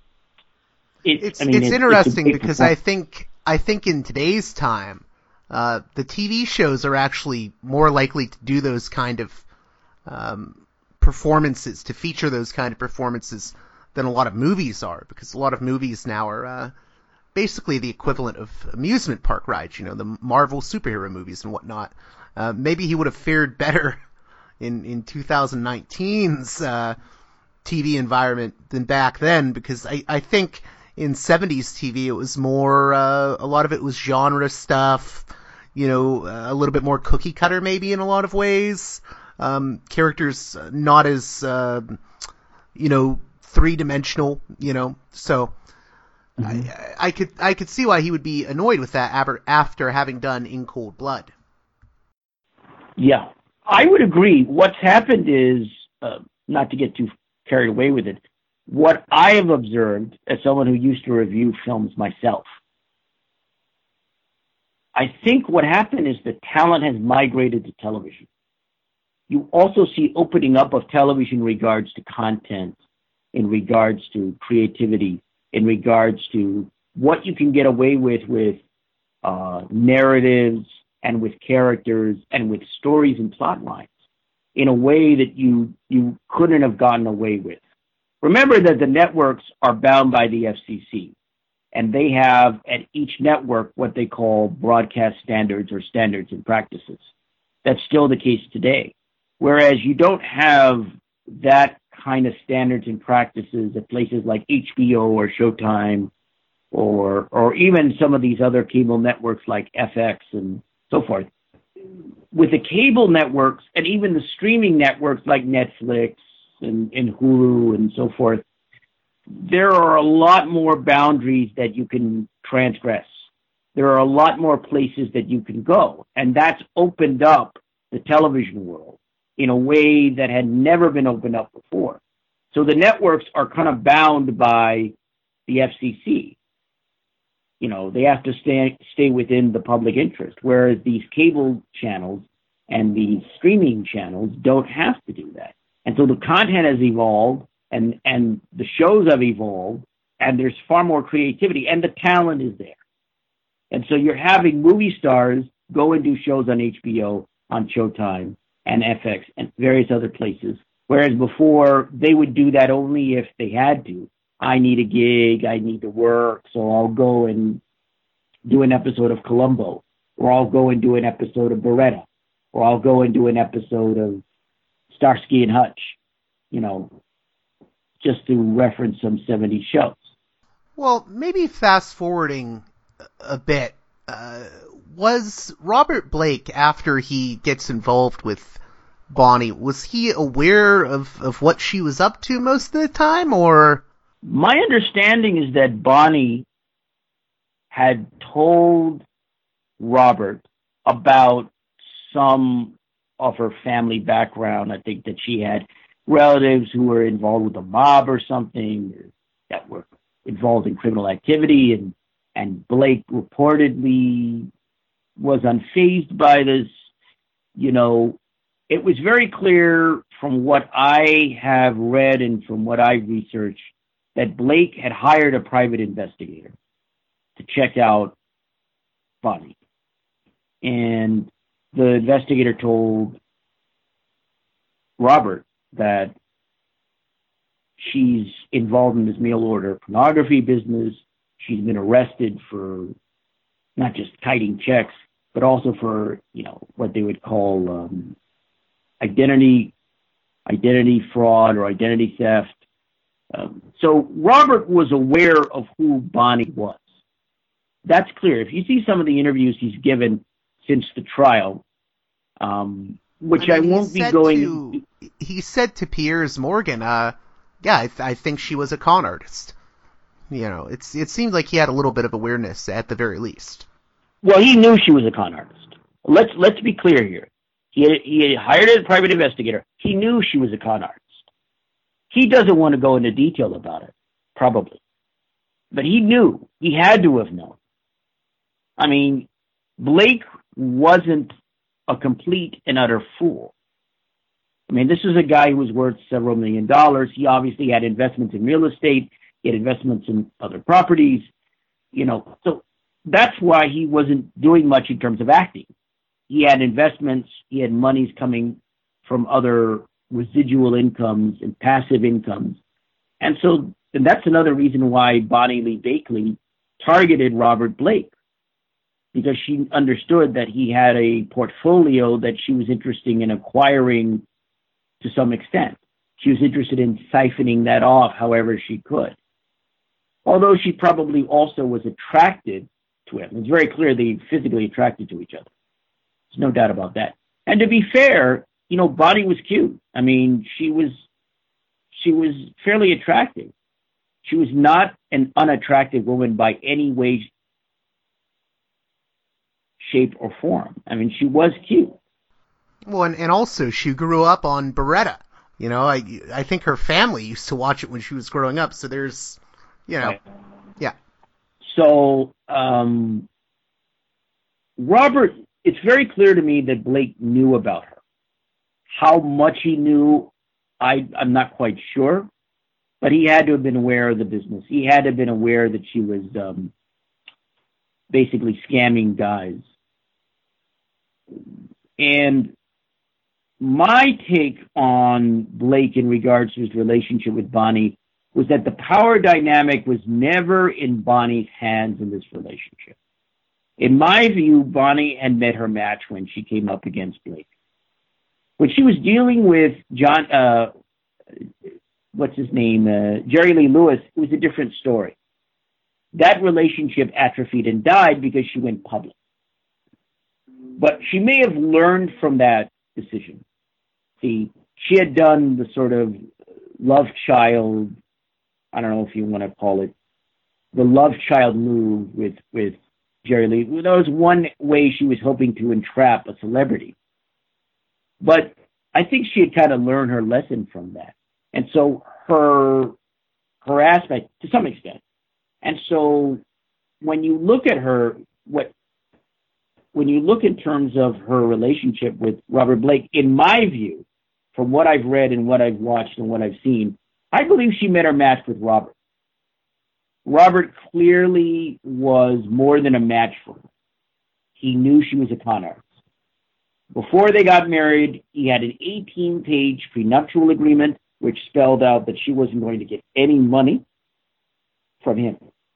it it's I mean, it's it, interesting it's because I think I think in today's time, uh, the T V shows are actually more likely to do those kind of um, performances, to feature those kind of performances than a lot of movies are, because a lot of movies now are uh, basically the equivalent of amusement park rides, you know, the Marvel superhero movies and whatnot. Uh, maybe he would have fared better in, in twenty nineteen's uh, T V environment than back then, because I, I think in seventies T V it was more, uh, a lot of it was genre stuff, you know, a little bit more cookie cutter maybe in a lot of ways. Um, characters not as, uh, you know, three-dimensional, you know, so mm-hmm. I, I could I could see why he would be annoyed with that after, after having done In Cold Blood. Yeah, I would agree. What's happened is, uh, not to get too carried away with it, what I have observed as someone who used to review films myself, I think what happened is the talent has migrated to television. You also see opening up of television in regards to content, in regards to creativity, in regards to what you can get away with with uh, narratives and with characters and with stories and plot lines in a way that you you couldn't have gotten away with. Remember that the networks are bound by the F C C, and they have at each network what they call broadcast standards or standards and practices. That's still the case today. Whereas you don't have that kind of standards and practices at places like H B O or Showtime or or even some of these other cable networks like F X and so forth. With the cable networks and even the streaming networks like Netflix and, and Hulu and so forth, there are a lot more boundaries that you can transgress. There are a lot more places that you can go. And that's opened up the television world in a way that had never been opened up before. So the networks are kind of bound by the F C C. You know, they have to stay stay within the public interest, whereas these cable channels and the streaming channels don't have to do that. And so the content has evolved, and, and the shows have evolved, and there's far more creativity, and the talent is there. And so you're having movie stars go and do shows on H B O, on Showtime, and F X, and various other places, whereas before they would do that only if they had to. I need a gig, I need to work, so I'll go and do an episode of Columbo, or I'll go and do an episode of Baretta, or I'll go and do an episode of Starsky and Hutch, you know, just to reference some seventies shows. Well, maybe fast forwarding a bit, uh, was Robert Blake, after he gets involved with Bonnie, was he aware of, of what she was up to most of the time, or? My understanding is that Bonnie had told Robert about some of her family background. I think that she had relatives who were involved with the mob or something, that were involved in criminal activity, and and Blake reportedly was unfazed by this. You know, it was very clear from what I have read and from what I researched that Blake had hired a private investigator to check out Bonnie. And the investigator told Robert that she's involved in this mail order pornography business. She's been arrested for not just kiting checks, but also for, you know, what they would call um, identity identity fraud or identity theft. Um, so Robert was aware of who Bonnie was. That's clear. If you see some of the interviews he's given since the trial, um, which I, mean, I won't be going... To, he said to Piers Morgan, uh, yeah, I, th- I think she was a con artist. You know, it's it seemed like he had a little bit of awareness at the very least. Well, he knew she was a con artist. Let's let's be clear here. He had, he had hired a private investigator. He knew she was a con artist. He doesn't want to go into detail about it, probably. But he knew. He had to have known. I mean, Blake wasn't a complete and utter fool. I mean, this is a guy who was worth several million dollars. He obviously had investments in real estate. He had investments in other properties. You know, so that's why he wasn't doing much in terms of acting. He had investments. He had monies coming from other residual incomes and passive incomes. And so and that's another reason why Bonnie Lee Bakley targeted Robert Blake, because she understood that he had a portfolio that she was interested in acquiring to some extent. She was interested in siphoning that off however she could. Although she probably also was attracted to him. It's very clear they physically attracted to each other. There's no doubt about that. And to be fair, you know, Bonnie was cute. I mean, she was she was fairly attractive. She was not an unattractive woman by any way, shape, or form. I mean, she was cute. Well, and, and also she grew up on Beretta. You know, I I think her family used to watch it when she was growing up. So there's, you know, right. yeah. So um, Robert, it's very clear to me that Blake knew about her. How much he knew, I I'm not quite sure, but he had to have been aware of the business. He had to have been aware that she was um, basically scamming guys. And my take on Blake in regards to his relationship with Bonnie was that the power dynamic was never in Bonnie's hands in this relationship. In my view, Bonnie had met her match when she came up against Blake. When she was dealing with John, uh, what's his name, uh, Jerry Lee Lewis, it was a different story. That relationship atrophied and died because she went public. But she may have learned from that decision. See, she had done the sort of love child, I don't know if you want to call it, the love child move with, with Jerry Lee. That was one way she was hoping to entrap a celebrity. But I think she had kind of learned her lesson from that. And so her, her aspect, to some extent. And so when you look at her, what, when you look in terms of her relationship with Robert Blake, in my view, from what I've read and what I've watched and what I've seen, I believe she met her match with Robert. Robert clearly was more than a match for her. He knew she was a con artist. Before they got married, he had an eighteen-page prenuptial agreement, which spelled out that she wasn't going to get any money from him.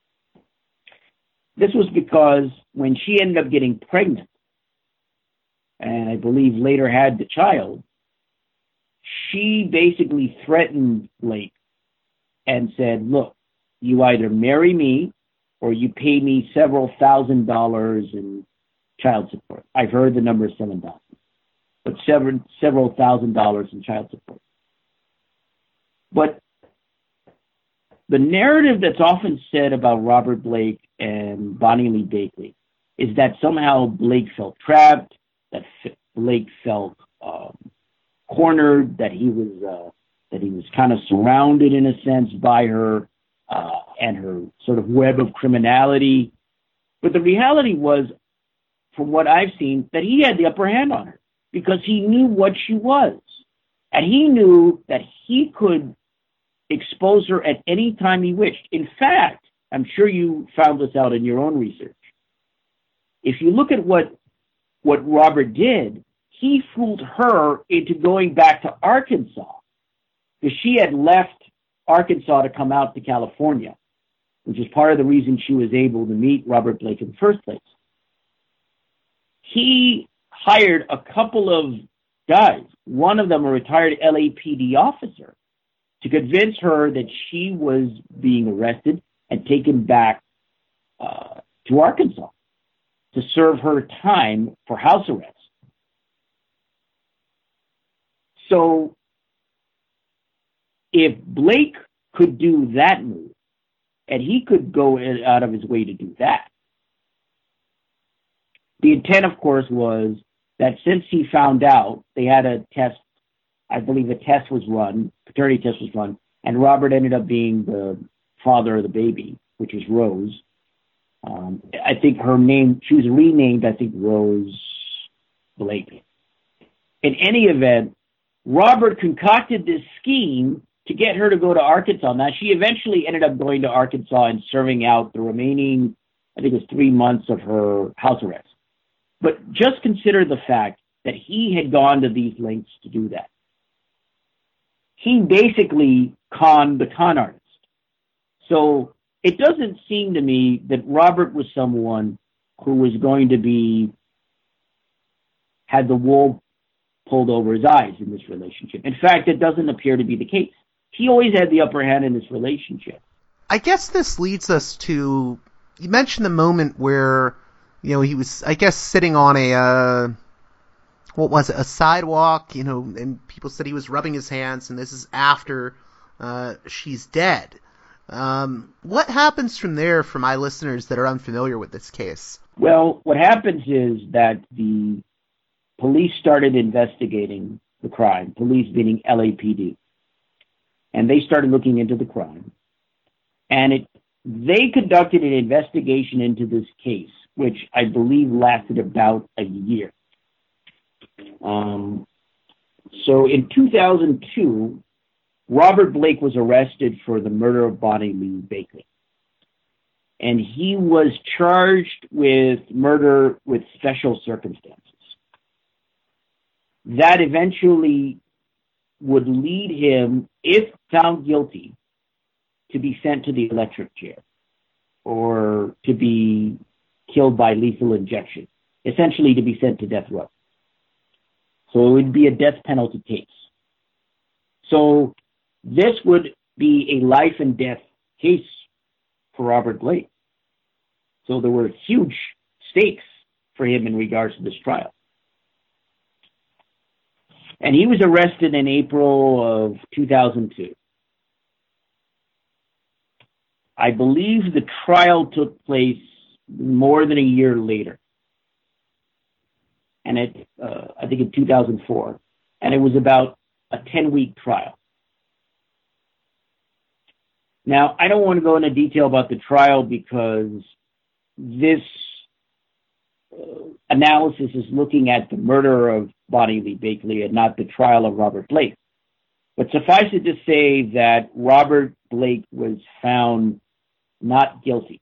This was because when she ended up getting pregnant, and I believe later had the child, she basically threatened Blake and said, look, you either marry me or you pay me several thousand dollars in child support. I've heard the number is seven thousand, but several, several thousand dollars in child support. But the narrative that's often said about Robert Blake and Bonnie Lee Bakley is that somehow Blake felt trapped, that Blake felt um, cornered, that he was uh, that he was kind of surrounded in a sense by her uh, and her sort of web of criminality. But the reality was, from what I've seen, that he had the upper hand on her because he knew what she was. And he knew that he could expose her at any time he wished. In fact, I'm sure you found this out in your own research. If you look at what, what Robert did, he fooled her into going back to Arkansas because she had left Arkansas to come out to California, which is part of the reason she was able to meet Robert Blake in the first place. He hired a couple of guys, one of them a retired L A P D officer, to convince her that she was being arrested and taken back uh, to Arkansas to serve her time for house arrest. So if Blake could do that move, and he could go out of his way to do that, the intent, of course, was that since he found out, they had a test, I believe a test was run, paternity test was run, and Robert ended up being the father of the baby, which was Rose. Um, I think her name, she was renamed, I think, Rose Blake. In any event, Robert concocted this scheme to get her to go to Arkansas. Now, she eventually ended up going to Arkansas and serving out the remaining, I think it was three months of her house arrest. But just consider the fact that he had gone to these lengths to do that. He basically conned the con artist. So it doesn't seem to me that Robert was someone who was going to be, had the wool pulled over his eyes in this relationship. In fact, it doesn't appear to be the case. He always had the upper hand in this relationship. I guess this leads us to, you mentioned the moment where, you know, he was, I guess, sitting on a, uh, what was it, a sidewalk, you know, and people said he was rubbing his hands, and this is after uh, she's dead. Um, what happens from there for my listeners that are unfamiliar with this case? Well, what happens is that the police started investigating the crime, police meaning L A P D, and they started looking into the crime. And it, they conducted an investigation into this case, which I believe lasted about a year. Um, so in two thousand two, Robert Blake was arrested for the murder of Bonnie Lee Bakley. And he was charged with murder with special circumstances. That eventually would lead him, if found guilty, to be sent to the electric chair or to be killed by lethal injection, essentially to be sent to death row. So it would be a death penalty case. So this would be a life and death case for Robert Blake. So there were huge stakes for him in regards to this trial. And he was arrested in April of two thousand two. I believe the trial took place more than a year later. And it, uh, I think in two thousand four. And it was about a ten-week trial. Now, I don't want to go into detail about the trial because this uh, analysis is looking at the murder of Bonnie Lee Bakley and not the trial of Robert Blake. But suffice it to say that Robert Blake was found not guilty.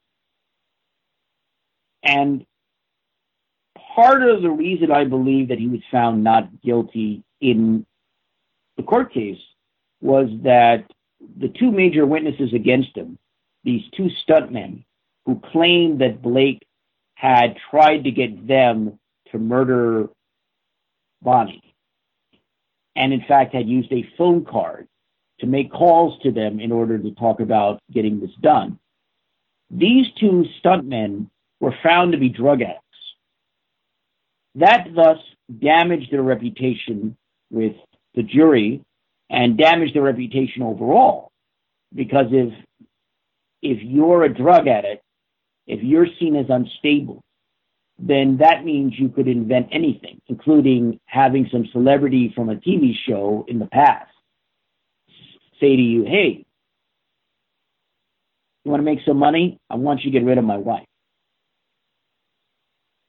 And part of the reason I believe that he was found not guilty in the court case was that the two major witnesses against him, these two stuntmen who claimed that Blake had tried to get them to murder Bonnie, and in fact had used a phone card to make calls to them in order to talk about getting this done. These two stuntmen were found to be drug addicts. That thus damaged their reputation with the jury and damaged their reputation overall. Because if if you're a drug addict, if you're seen as unstable, then that means you could invent anything, including having some celebrity from a T V show in the past say to you, hey, you want to make some money? I want you to get rid of my wife.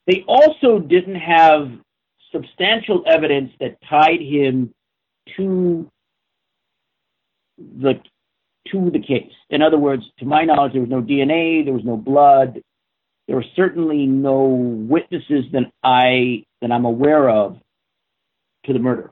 They also didn't have substantial evidence that tied him to the to the case. In other words, to my knowledge, there was no D N A, there was no blood, there were certainly no witnesses that I that I'm aware of to the murder.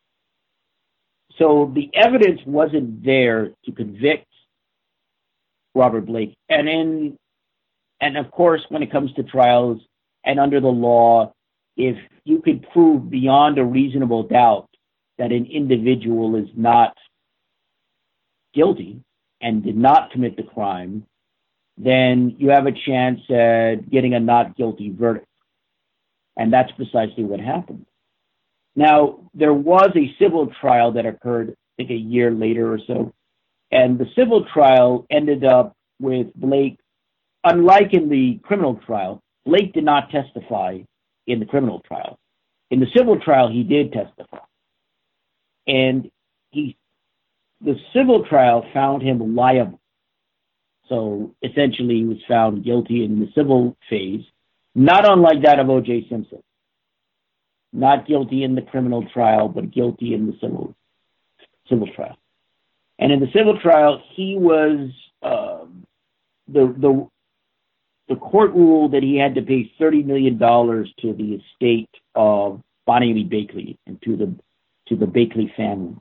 So the evidence wasn't there to convict Robert Blake. And in and of course, when it comes to trials and under the law, if you could prove beyond a reasonable doubt that an individual is not guilty and did not commit the crime, then you have a chance at getting a not guilty verdict. And that's precisely what happened. Now, there was a civil trial that occurred, I think, a year later or so. And the civil trial ended up with Blake, unlike in the criminal trial, Blake did not testify in the criminal trial. In the civil trial, he did testify. And he the civil trial found him liable. So essentially he was found guilty in the civil phase, not unlike that of O J Simpson. Not guilty in the criminal trial, but guilty in the civil civil trial. And in the civil trial, he was uh, the the the court ruled that he had to pay thirty million dollars to the estate of Bonnie Lee Bakley and to the to the Bakley family.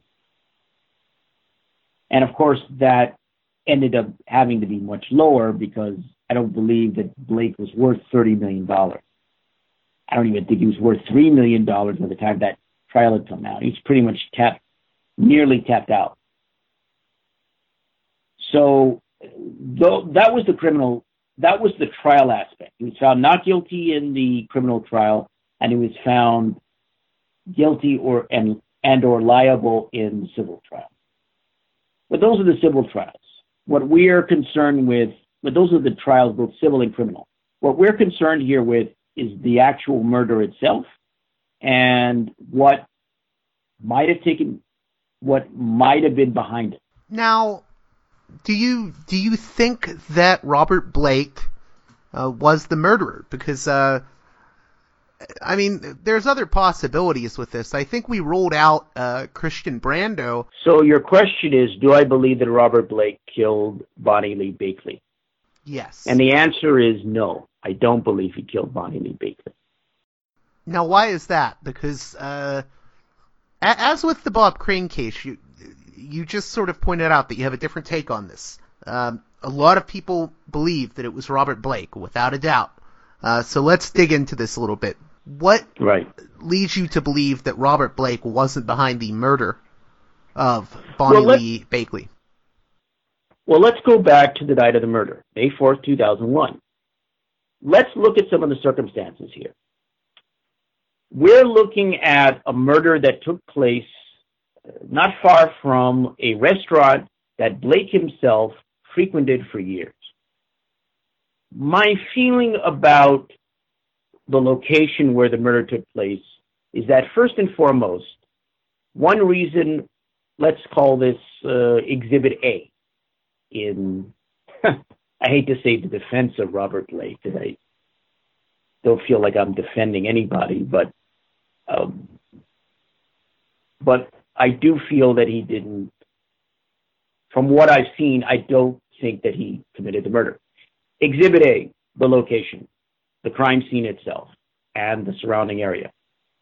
And of course, that ended up having to be much lower because I don't believe that Blake was worth thirty million dollars. I don't even think he was worth three million dollars by the time that trial had come out. He's pretty much tapped, nearly tapped out. So though, that was the criminal, that was the trial aspect. He was found not guilty in the criminal trial, and he was found guilty or and, and or liable in the civil trial. But those are the civil trials. What we are concerned with, but those are the trials, both civil and criminal. What we're concerned here with is the actual murder itself and what might have taken, what might have been behind it. Now, do you do you think that Robert Blake uh, was the murderer? Because, uh, I mean, there's other possibilities with this. I think we ruled out uh, Christian Brando. So your question is, do I believe that Robert Blake killed Bonnie Lee Bakley? Yes. And the answer is no. I don't believe he killed Bonnie Lee Bakley. Now, why is that? Because, uh, as with the Bob Crane case, you you just sort of pointed out that you have a different take on this. Um, a lot of people believe that it was Robert Blake, without a doubt. Uh, so let's dig into this a little bit. What right. leads you to believe that Robert Blake wasn't behind the murder of Bonnie well, Lee Bakley? Well, let's go back to the night of the murder, May fourth, two thousand one. Let's look at some of the circumstances here. We're looking at a murder that took place not far from a restaurant that Blake himself frequented for years. My feeling about the location where the murder took place is that, first and foremost, one reason, let's call this uh, Exhibit A, in, I hate to say the defense of Robert Blake, because I don't feel like I'm defending anybody, but um, but I do feel that he didn't, from what I've seen, I don't think that he committed the murder. Exhibit A, the location, the crime scene itself, and the surrounding area.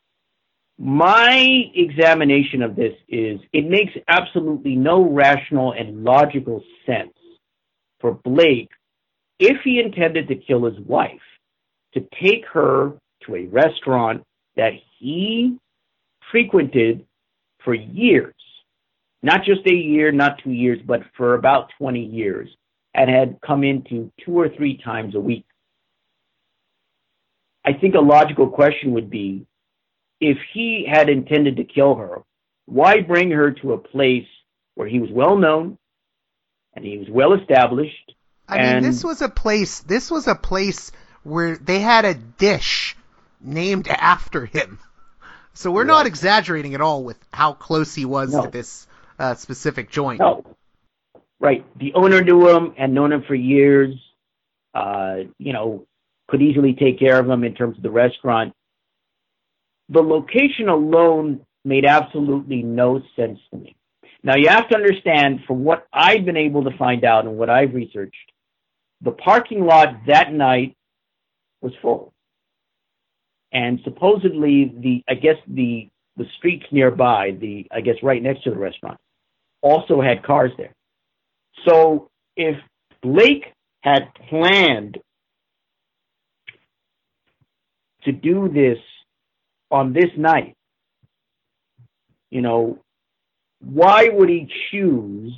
My examination of this is it makes absolutely no rational and logical sense for Blake, if he intended to kill his wife, to take her to a restaurant that he frequented for years, not just a year, not two years, but for about twenty years, and had come into two or three times a week. I think a logical question would be, if he had intended to kill her, why bring her to a place where he was well known and he was well established? I and mean, this was a place, this was a place where they had a dish named after him. So we're not exaggerating at all with how close he was no. to this uh, specific joint. No. Right. The owner knew him and known him for years. Uh, you know, could easily take care of him in terms of the restaurant. The location alone made absolutely no sense to me. Now, you have to understand, from what I've been able to find out and what I've researched, the parking lot that night was full. And supposedly, the I guess the, the streets nearby, the I guess right next to the restaurant, also had cars there. So if Blake had planned to do this on this night, you know, why would he choose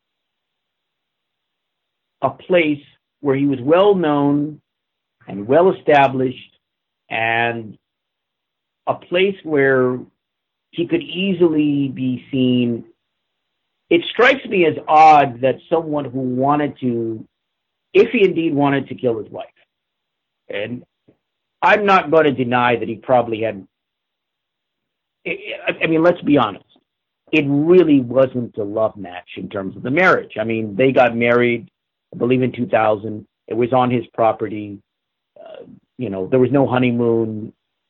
a place where he was well known and well established, and a place where he could easily be seen? It strikes me as odd that someone who wanted to, if he indeed wanted to kill his wife, and I'm not going to deny that he probably had, I mean, let's be honest, it really wasn't a love match in terms of the marriage. I mean, they got married, I believe, in two thousand. It was on his property. Uh, you know, there was no honeymoon.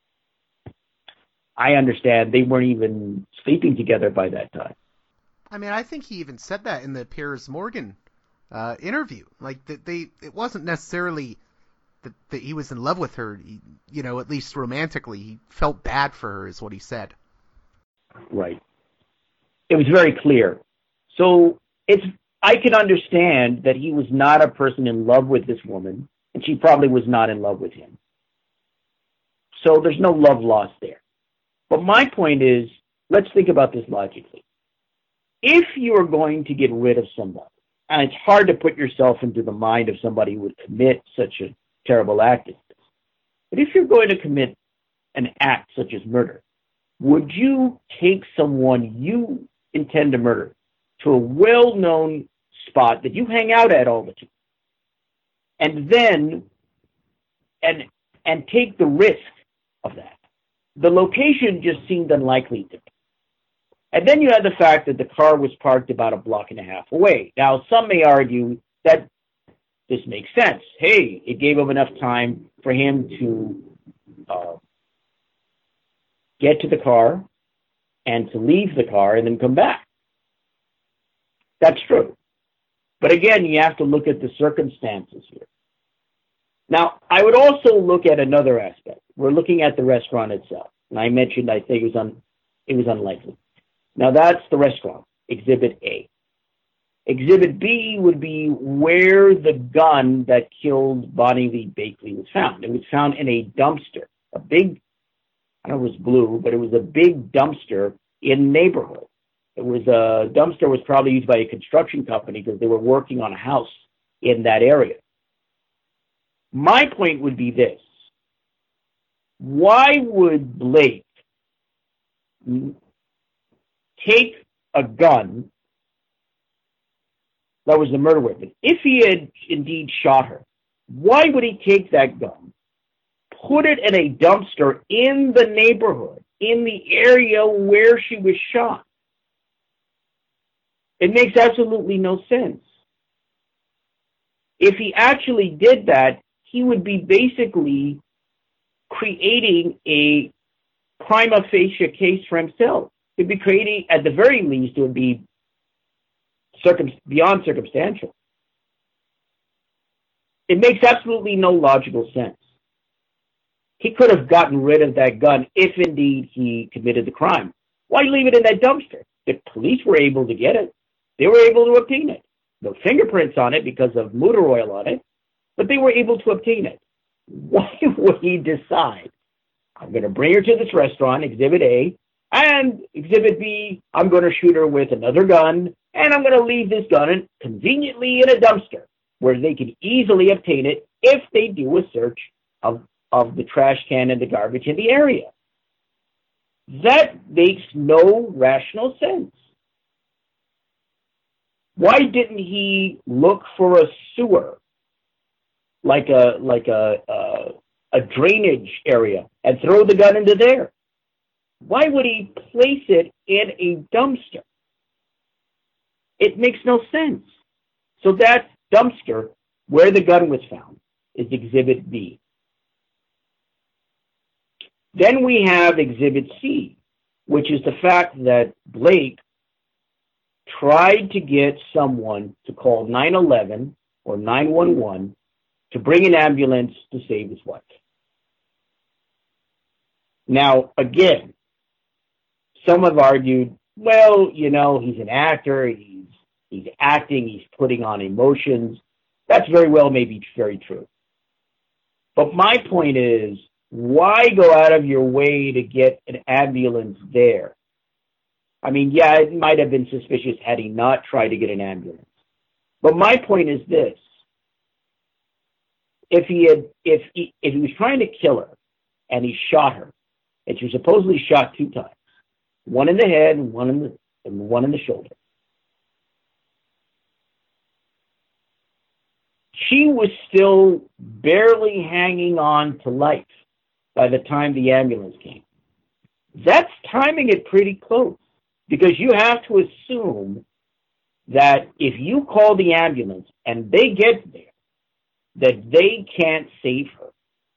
I understand they weren't even sleeping together by that time. I mean, I think he even said that in the Piers Morgan uh, interview. Like, that they, it wasn't necessarily that, that he was in love with her, he, you know, at least romantically. He felt bad for her, is what he said. Right. It was very clear. So it's, I can understand that he was not a person in love with this woman, and she probably was not in love with him. So there's no love lost there. But my point is, let's think about this logically. If you are going to get rid of somebody, and it's hard to put yourself into the mind of somebody who would commit such a terrible act as this, but if you're going to commit an act such as murder, would you take someone you intend to murder to a well-known spot that you hang out at all the time, and then and and take the risk of that? The location just seemed unlikely to me. And then you had the fact that the car was parked about a block and a half away. Now, some may argue that this makes sense. Hey, it gave him enough time for him to uh, get to the car and to leave the car and then come back. That's true. But again, you have to look at the circumstances here. Now, I would also look at another aspect. We're looking at the restaurant itself. And I mentioned I think it was, un, it was unlikely. Now, that's the restaurant, Exhibit A. Exhibit B would be where the gun that killed Bonnie Lee Bakley was found. It was found in a dumpster, a big, I don't know if it was blue, but it was a big dumpster in the neighborhood. It was a dumpster was probably used by a construction company because they were working on a house in that area. My point would be this. Why would Blake take a gun that was the murder weapon? If he had indeed shot her, why would he take that gun, put it in a dumpster in the neighborhood, in the area where she was shot? It makes absolutely no sense. If he actually did that, he would be basically creating a prima facie case for himself. He'd be creating, at the very least, it would be circum- beyond circumstantial. It makes absolutely no logical sense. He could have gotten rid of that gun if indeed he committed the crime. Why leave it in that dumpster? The police were able to get it. They were able to obtain it. No fingerprints on it because of motor oil on it, but they were able to obtain it. Why would he decide, I'm going to bring her to this restaurant, Exhibit A, and Exhibit B, I'm going to shoot her with another gun, and I'm going to leave this gun in, conveniently in a dumpster where they can easily obtain it if they do a search of, of the trash can and the garbage in the area? That makes no rational sense. Why didn't he look for a sewer, like a like a, a a drainage area, and throw the gun into there? Why would he place it in a dumpster? It makes no sense. So that dumpster where the gun was found is Exhibit B. Then we have Exhibit C, which is the fact that Blake tried to get someone to call nine one one or nine one one to bring an ambulance to save his wife. Now, again, some have argued, well, you know, he's an actor, he's, he's acting, he's putting on emotions. That's very well maybe very true. But my point is, why go out of your way to get an ambulance there? I mean, yeah, it might have been suspicious had he not tried to get an ambulance. But my point is this. If he had, if he, if he was trying to kill her and he shot her, and she was supposedly shot two times, one in the head and one in the, and one in the shoulder, she was still barely hanging on to life by the time the ambulance came. That's timing it pretty close, because you have to assume that if you call the ambulance and they get there, that they can't save her.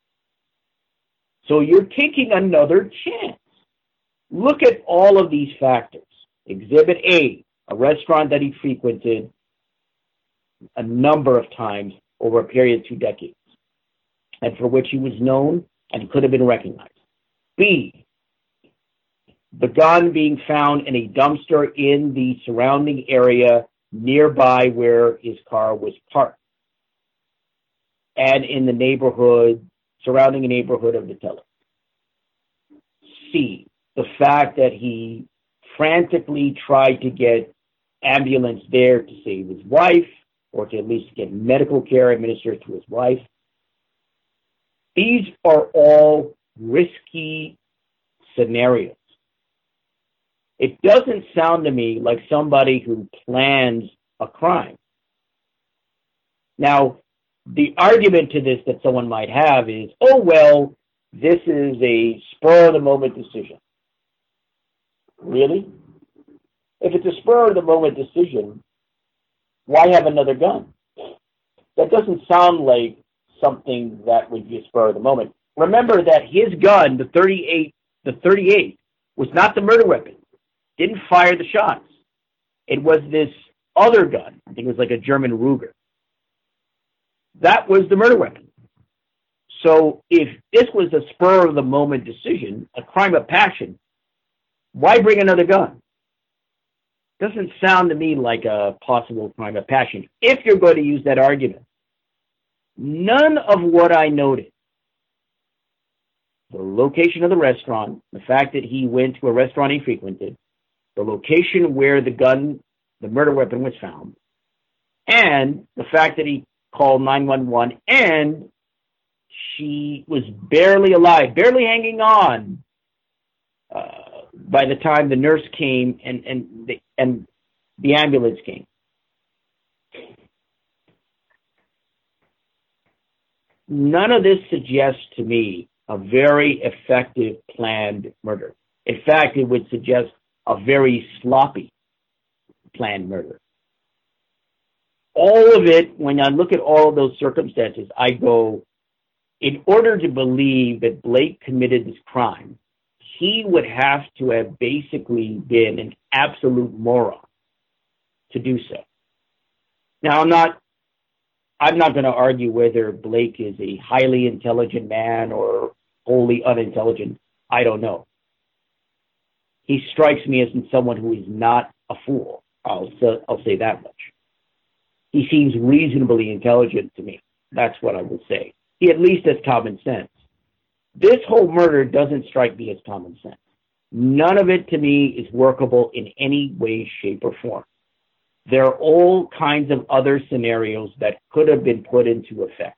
So you're taking another chance. Look at all of these factors. Exhibit A, a restaurant that he frequented a number of times over a period of two decades, and for which he was known and could have been recognized. B, the gun being found in a dumpster in the surrounding area nearby where his car was parked, and in the neighborhood, surrounding the neighborhood of the teller. C, the fact that he frantically tried to get ambulance there to save his wife, or to at least get medical care administered to his wife. These are all risky scenarios. It doesn't sound to me like somebody who plans a crime. Now, the argument to this that someone might have is, oh, well, this is a spur-of-the-moment decision. Really? If it's a spur-of-the-moment decision, why have another gun? That doesn't sound like something that would be a spur of the moment. Remember that his gun, the thirty-eight, the thirty-eight, was not the murder weapon. Didn't fire the shots. It was this other gun. I think it was like a German Ruger. That was the murder weapon. So if this was a spur of the moment decision, a crime of passion, why bring another gun? Doesn't sound to me like a possible crime of passion, if you're going to use that argument. None of what I noted, the location of the restaurant, the fact that he went to a restaurant he frequented, the location where the gun, the murder weapon was found, and the fact that he called nine one one and she was barely alive, barely hanging on, uh, by the time the nurse came and, and, the, and the ambulance came. None of this suggests to me a very effective planned murder. In fact, it would suggest a very sloppy planned murder. All of it, when I look at all of those circumstances, I go, in order to believe that Blake committed this crime, he would have to have basically been an absolute moron to do so. Now, I'm not, I'm not going to argue whether Blake is a highly intelligent man or wholly unintelligent. I don't know. He strikes me as someone who is not a fool. I'll, I'll say that much. He seems reasonably intelligent to me. That's what I would say. He at least has common sense. This whole murder doesn't strike me as common sense. None of it to me is workable in any way, shape, or form. There are all kinds of other scenarios that could have been put into effect.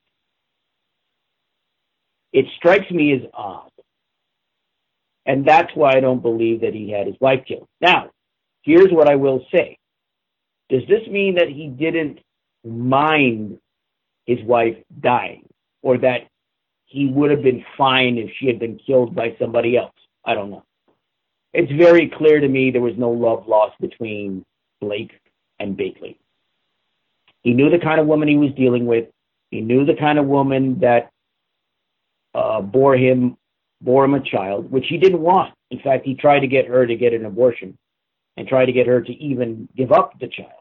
It strikes me as odd. And that's why I don't believe that he had his wife killed. Now, here's what I will say. Does this mean that he didn't mind his wife dying, or that he would have been fine if she had been killed by somebody else? I don't know. It's very clear to me there was no love lost between Blake and Bakley. He knew the kind of woman he was dealing with. He knew the kind of woman that uh, bore him bore him a child, which he didn't want. In fact, he tried to get her to get an abortion and tried to get her to even give up the child.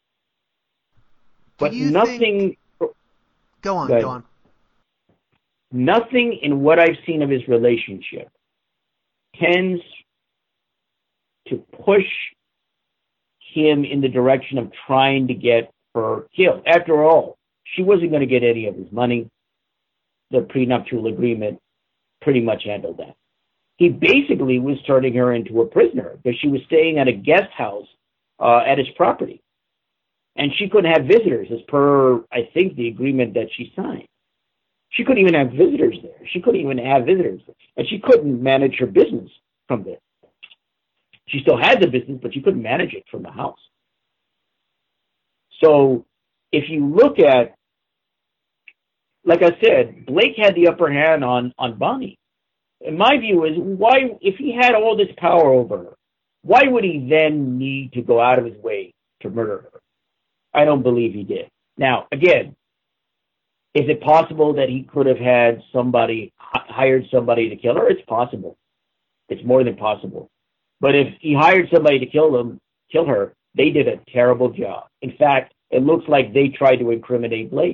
Do But you nothing... Think... Go on, go go on. Nothing in what I've seen of his relationship tends to push him in the direction of trying to get her killed. After all, she wasn't going to get any of his money. The prenuptial agreement pretty much handled that. He basically was turning her into a prisoner because she was staying at a guest house uh, at his property. And she couldn't have visitors as per, I think, the agreement that she signed. She couldn't even have visitors there. She couldn't even have visitors. And she couldn't manage her business from there. She still had the business, but she couldn't manage it from the house. So if you look at, like I said, Blake had the upper hand on, on Bonnie. And my view is, why, if he had all this power over her, why would he then need to go out of his way to murder her? I don't believe he did. Now, again, is it possible that he could have had somebody, hired somebody to kill her? It's possible. It's more than possible. But if he hired somebody to kill them, kill her, they did a terrible job. In fact, it looks like they tried to incriminate Blake.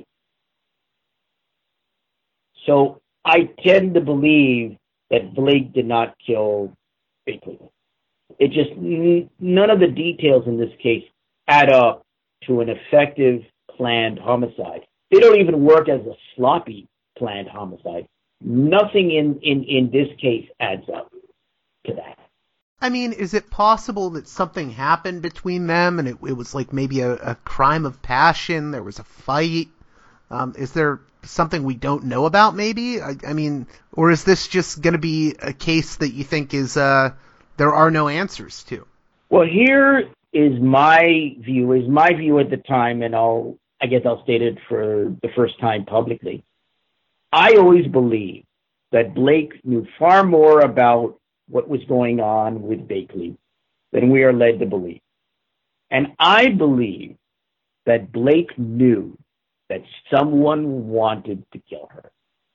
So I tend to believe that Blake did not kill Bakley. It just, n- none of the details in this case add up to an effective planned homicide. They don't even work as a sloppy planned homicide. Nothing in, in, in this case adds up to that. I mean, is it possible that something happened between them and it, it was like maybe a, a crime of passion? There was a fight? Um, is there something we don't know about maybe? I, I mean, or is this just going to be a case that you think is uh, there are no answers to? Well, here is my view, is my view at the time, and I'll, I guess I'll state it for the first time publicly. I always believed that Blake knew far more about what was going on with Bakley than we are led to believe. And I believe that Blake knew that someone wanted to kill her.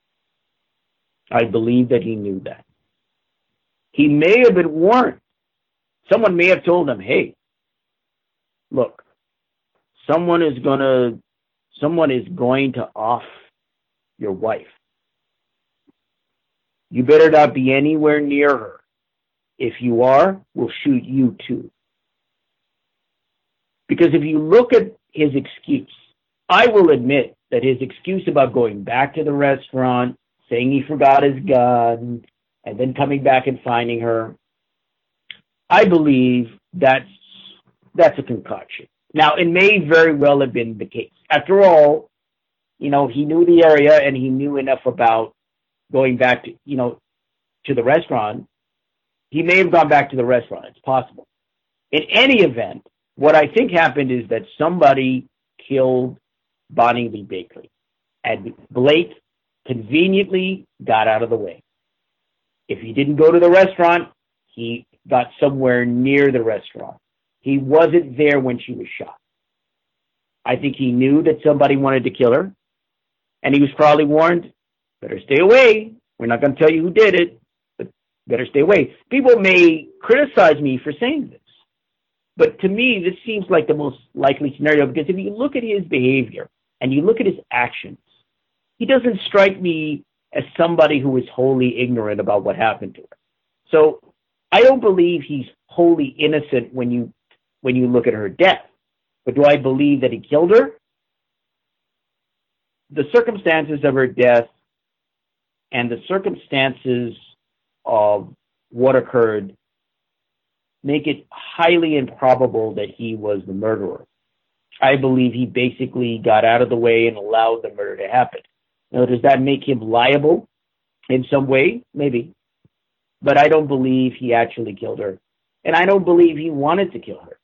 I believe that he knew that. He may have been warned. Someone may have told him, hey, look, someone is gonna, someone is going to off your wife. You better not be anywhere near her. If you are, we'll shoot you too. Because if you look at his excuse, I will admit that his excuse about going back to the restaurant, saying he forgot his gun, and then coming back and finding her, I believe that's, that's a concoction. Now, it may very well have been the case. After all, you know, he knew the area and he knew enough about going back to, you know, to the restaurant. He may have gone back to the restaurant. It's possible. In any event, what I think happened is that somebody killed Bonnie Lee Bakley. And Blake conveniently got out of the way. If he didn't go to the restaurant, he got somewhere near the restaurant. He wasn't there when she was shot. I think he knew that somebody wanted to kill her. And he was probably warned, better stay away. We're not going to tell you who did it. Better stay away. People may criticize me for saying this, but to me, this seems like the most likely scenario, because if you look at his behavior and you look at his actions, he doesn't strike me as somebody who is wholly ignorant about what happened to her. So I don't believe he's wholly innocent when you, when you look at her death. But do I believe that he killed her? The circumstances of her death and the circumstances of what occurred make it highly improbable that he was the murderer. I believe he basically got out of the way and allowed the murder to happen. Now, does that make him liable in some way? Maybe. But I don't believe he actually killed her. And I don't believe he wanted to kill her.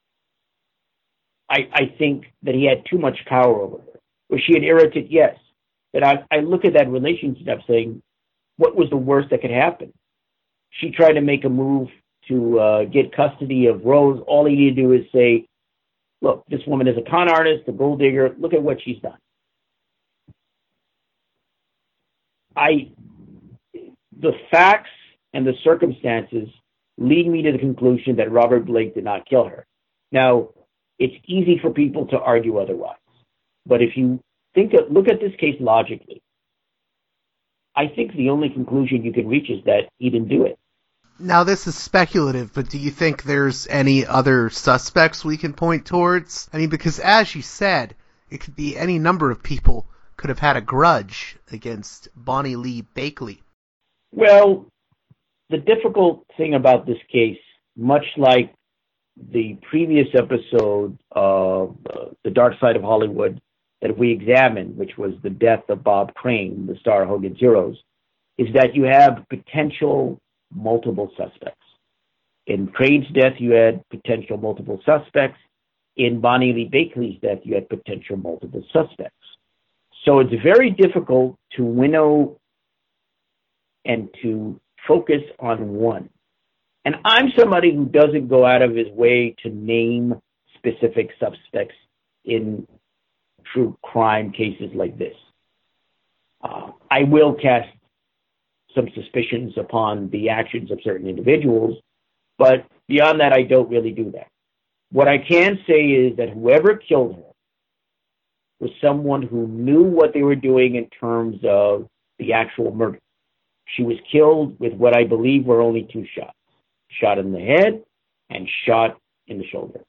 I, I think that he had too much power over her. Was she an irritant? Yes. But I, I look at that relationship saying, what was the worst that could happen? She tried to make a move to uh, get custody of Rose. All he needed to do is say, look, this woman is a con artist, a gold digger. Look at what she's done. I, the facts and the circumstances lead me to the conclusion that Robert Blake did not kill her. Now, it's easy for people to argue otherwise. But if you think of, look at this case logically, I think the only conclusion you can reach is that he didn't do it. Now, this is speculative, but do you think there's any other suspects we can point towards? I mean, because as you said, it could be any number of people could have had a grudge against Bonnie Lee Bakley. Well, the difficult thing about this case, much like the previous episode of uh, The Dark Side of Hollywood that we examined, which was the death of Bob Crane, the star of Hogan's Heroes, is that you have potential multiple suspects. In Crane's death, you had potential multiple suspects. In Bonnie Lee Bakley's death, you had potential multiple suspects. So it's very difficult to winnow and to focus on one. And I'm somebody who doesn't go out of his way to name specific suspects in true crime cases like this. Uh, I will cast some suspicions upon the actions of certain individuals, but beyond that, I don't really do that. What I can say is that whoever killed her was someone who knew what they were doing in terms of the actual murder. She was killed with what I believe were only two shots, shot in the head and shot in the shoulder.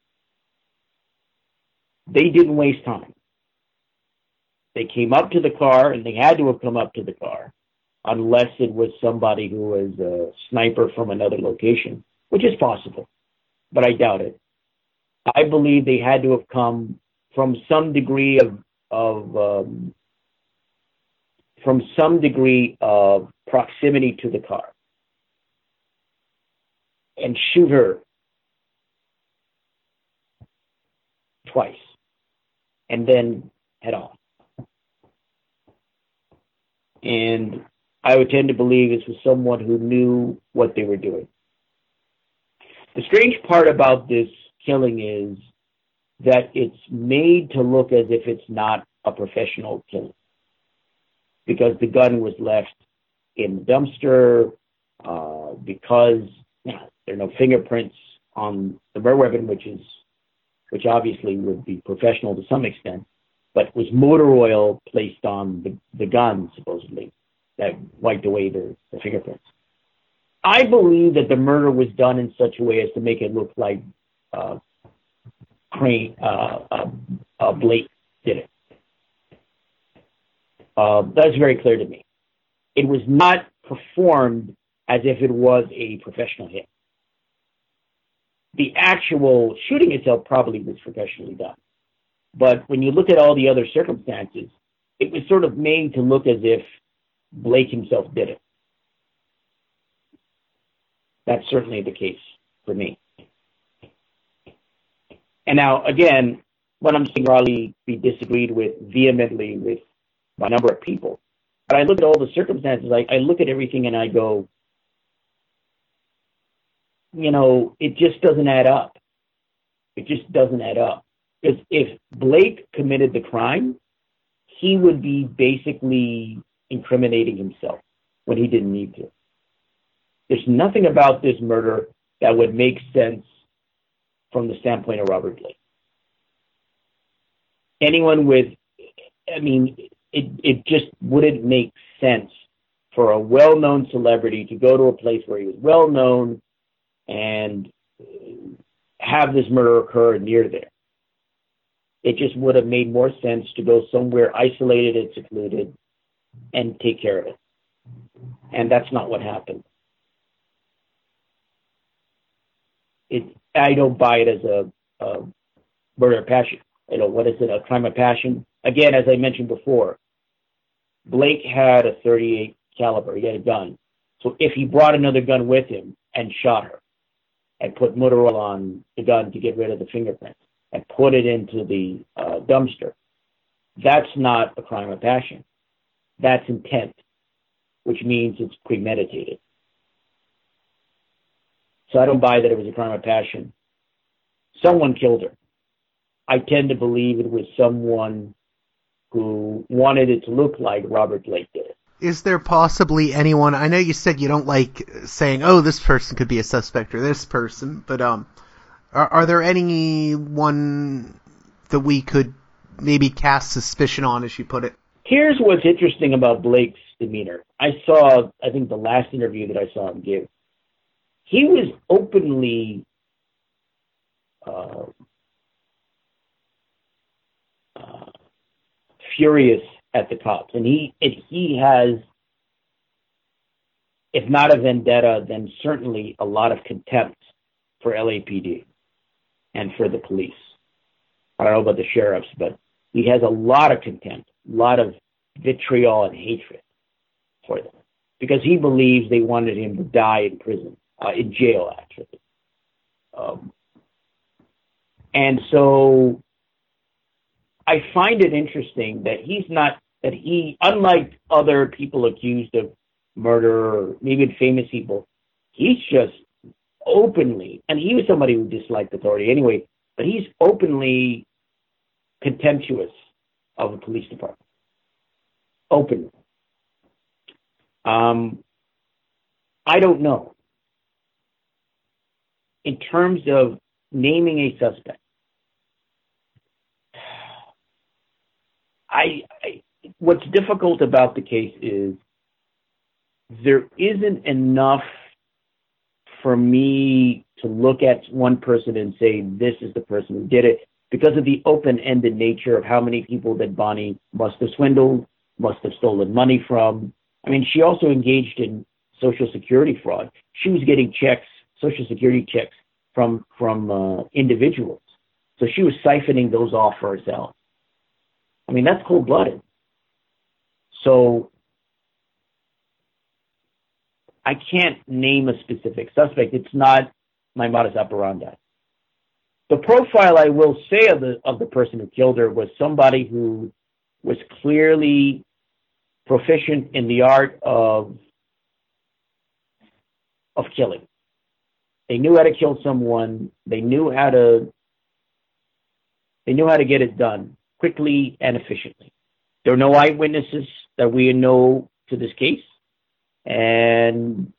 They didn't waste time. They came up to the car, and they had to have come up to the car, unless it was somebody who was a sniper from another location, which is possible, but I doubt it. I believe they had to have come from some degree of, of um, from some degree of proximity to the car and shoot her twice and then head off. And I would tend to believe this was someone who knew what they were doing. The strange part about this killing is that it's made to look as if it's not a professional killing, because the gun was left in the dumpster, uh, because you know, there are no fingerprints on the murder weapon, which is which obviously would be professional to some extent, but was motor oil placed on the, the gun, supposedly, that wiped away the, the fingerprints. I believe that the murder was done in such a way as to make it look like uh, Crane, uh, uh, uh, Blake did it. Uh, that's very clear to me. It was not performed as if it was a professional hit. The actual shooting itself probably was professionally done. But when you look at all the other circumstances, it was sort of made to look as if Blake himself did it. That's certainly the case for me. And now, again, what I'm saying probably be disagreed with vehemently with a number of people. But I look at all the circumstances, I, I look at everything and I go, you know, it just doesn't add up. It just doesn't add up. Because if Blake committed the crime, he would be basically incriminating himself when he didn't need to. There's nothing about this murder that would make sense from the standpoint of Robert Blake. Anyone with, I mean, it, it just wouldn't make sense for a well-known celebrity to go to a place where he was well-known and have this murder occur near there. It just would have made more sense to go somewhere isolated and secluded and take care of it. And that's not what happened. It, I don't buy it as a, a murder of passion. You know, what is it, a crime of passion? Again, as I mentioned before, Blake had a thirty-eight caliber. He had a gun. So if he brought another gun with him and shot her and put motor oil on the gun to get rid of the fingerprints and put it into the uh, dumpster, that's not a crime of passion. That's intent, which means it's premeditated. So I don't buy that it was a crime of passion. Someone killed her. I tend to believe it was someone who wanted it to look like Robert Blake did it. Is there possibly anyone, I know you said you don't like saying, oh, this person could be a suspect or this person, but um, are, are there anyone that we could maybe cast suspicion on, as you put it? Here's what's interesting about Blake's demeanor. I saw, I think the last interview that I saw him give, he was openly uh, uh, furious at the cops. And he, and he has, if not a vendetta, then certainly a lot of contempt for L A P D and for the police. I don't know about the sheriffs, but he has a lot of contempt, a lot of vitriol and hatred for them, because he believes they wanted him to die in prison, uh, in jail, actually. Um, and so I find it interesting that he's not, that he, unlike other people accused of murder or maybe famous people, he's just openly, and he was somebody who disliked authority anyway, but he's openly contemptuous of the police department. Openly. Um, I don't know. In terms of naming a suspect, I, I what's difficult about the case is there isn't enough for me to look at one person and say, this is the person who did it, because of the open-ended nature of how many people that Bonnie must have swindled, must have stolen money from. I mean, she also engaged in Social Security fraud. She was getting checks, Social Security checks, from, from uh, individuals. So she was siphoning those off for herself. I mean, that's cold-blooded. So I can't name a specific suspect. It's not my modus operandi. The profile, I will say, of the of the person who killed her was somebody who was clearly proficient in the art of of killing. They knew how to kill someone. They knew how to they knew how to get it done quickly and efficiently. There are no eyewitnesses that we know to this case, and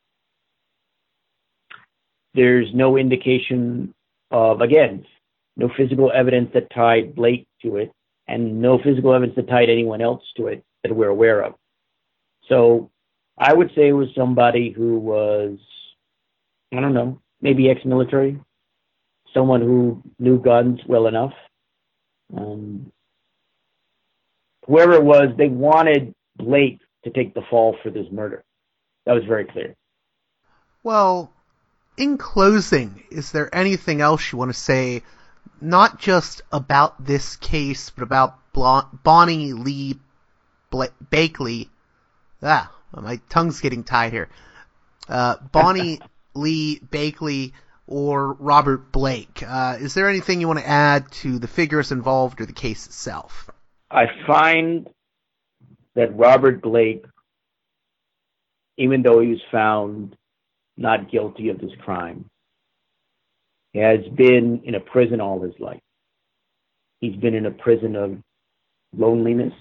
there's no indication of, again, no physical evidence that tied Blake to it, and no physical evidence that tied anyone else to it that we're aware of. So I would say it was somebody who was, I don't know, maybe ex-military, someone who knew guns well enough. Um, whoever it was, they wanted Blake to take the fall for this murder. That was very clear. Well, in closing, is there anything else you want to say, not just about this case, but about Bonnie Lee Bakley? Ah, my tongue's getting tied here. Uh, Bonnie Lee Bakley or Robert Blake. Uh, is there anything you want to add to the figures involved or the case itself? I find that Robert Blake, even though he was found not guilty of this crime, has been in a prison all his life. He's been in a prison of loneliness,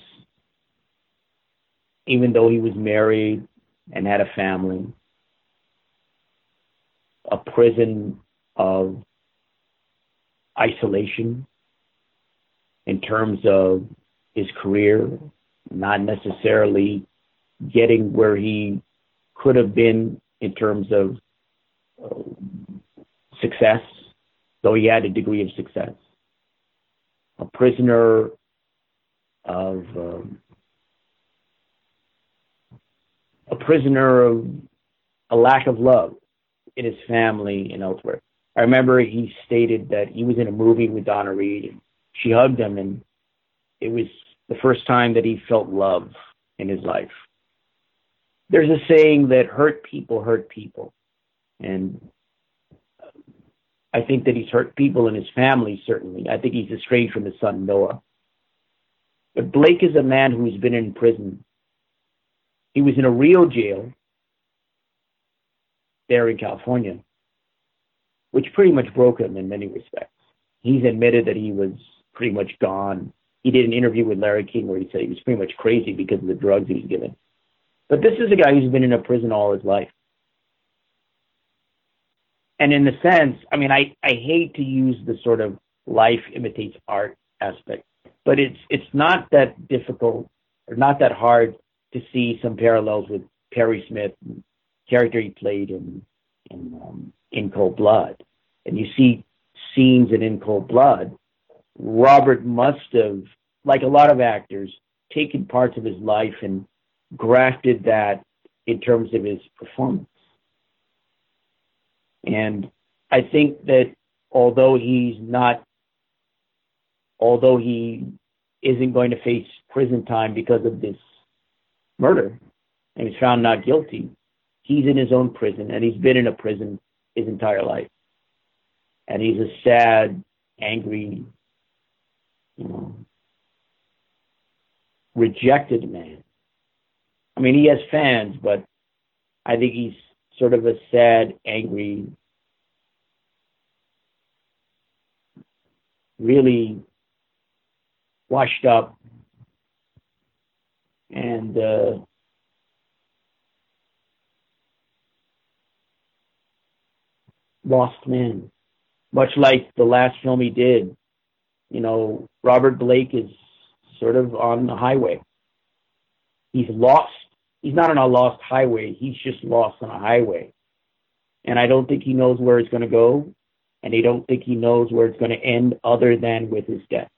even though he was married and had a family. A prison of isolation in terms of his career, not necessarily getting where he could have been in terms of uh, success, though he had a degree of success. A prisoner of um, a prisoner of a lack of love in his family and elsewhere. I remember he stated that he was in a movie with Donna Reed, and she hugged him, and it was the first time that he felt love in his life. There's a saying that hurt people hurt people. And I think that he's hurt people in his family, certainly. I think he's estranged from his son, Noah. But Blake is a man who's been in prison. He was in a real jail there in California, which pretty much broke him in many respects. He's admitted that he was pretty much gone. He did an interview with Larry King where he said he was pretty much crazy because of the drugs he was given. But this is a guy who's been in a prison all his life. And in the sense, I mean, I, I hate to use the sort of life imitates art aspect, but it's it's not that difficult or not that hard to see some parallels with Perry Smith, character he played in in, um, in Cold Blood. And you see scenes in In Cold Blood, Robert must have, like a lot of actors, taken parts of his life and grafted that in terms of his performance. And I think that although he's not, although he isn't going to face prison time because of this murder and he's found not guilty, he's in his own prison, and he's been in a prison his entire life. And he's a sad, angry, you know, rejected man. I mean, he has fans, but I think he's sort of a sad, angry, really washed up and uh, lost man. Much like the last film he did, you know, Robert Blake is sort of on the highway. He's lost. He's not on a lost highway. He's just lost on a highway. And I don't think he knows where it's going to go. And I don't think he knows where it's going to end other than with his death.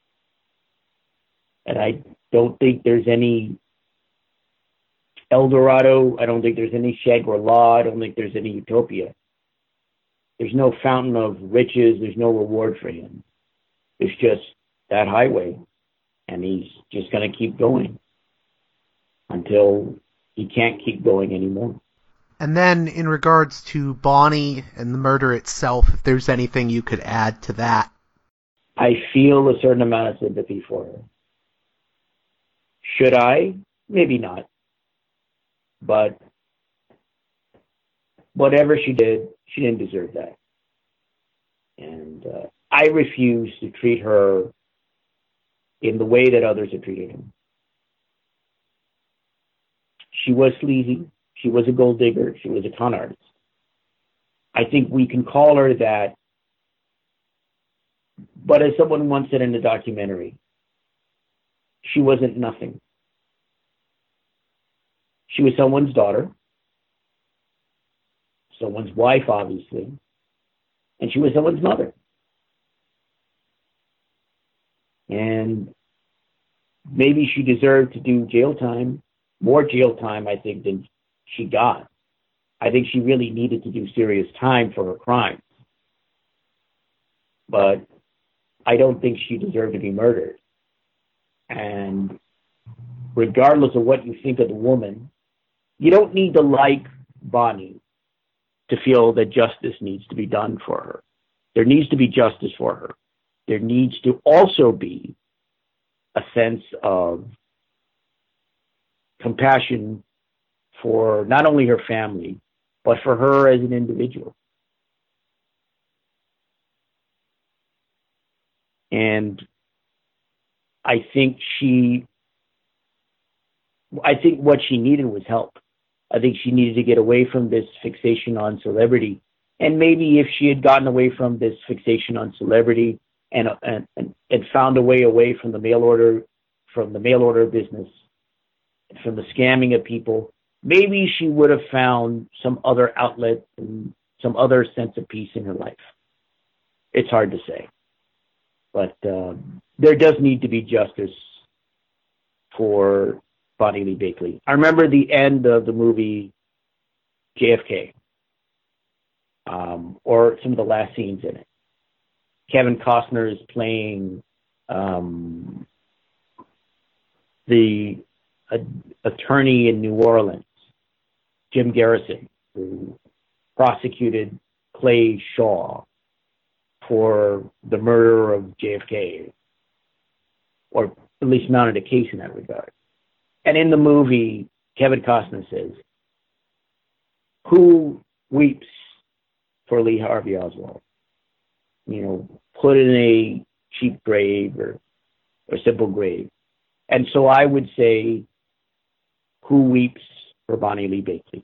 And I don't think there's any El Dorado. I don't think there's any Shangri-La. I don't think there's any utopia. There's no fountain of riches. There's no reward for him. It's just that highway. And he's just going to keep going until he can't keep going anymore. And then in regards to Bonnie and the murder itself, if there's anything you could add to that. I feel a certain amount of sympathy for her. Should I? Maybe not. But whatever she did, she didn't deserve that. And uh, I refuse to treat her in the way that others have treated him. She was sleazy. She was a gold digger. She was a con artist. I think we can call her that. But as someone once said in a documentary, she wasn't nothing. She was someone's daughter, someone's wife, obviously, and she was someone's mother. And maybe she deserved to do jail time, more jail time, I think, than she got. I think she really needed to do serious time for her crimes. But I don't think she deserved to be murdered. And regardless of what you think of the woman, you don't need to like Bonnie to feel that justice needs to be done for her. There needs to be justice for her. There needs to also be a sense of compassion for not only her family, but for her as an individual. And I think she, I think what she needed was help. I think she needed to get away from this fixation on celebrity. And maybe if she had gotten away from this fixation on celebrity and, and, and found a way away from the mail order, from the mail order business, from the scamming of people, maybe she would have found some other outlet and some other sense of peace in her life. It's hard to say. But um, there does need to be justice for Bonnie Lee Bakley. I remember the end of the movie J F K, um, or some of the last scenes in it. Kevin Costner is playing um, the uh, attorney in New Orleans, Jim Garrison, who prosecuted Clay Shaw for the murder of J F K, or at least mounted a case in that regard. And in the movie, Kevin Costner says, "Who weeps for Lee Harvey Oswald? You know, put in a cheap grave or a simple grave." And so I would say, who weeps for Bonnie Lee Bakley,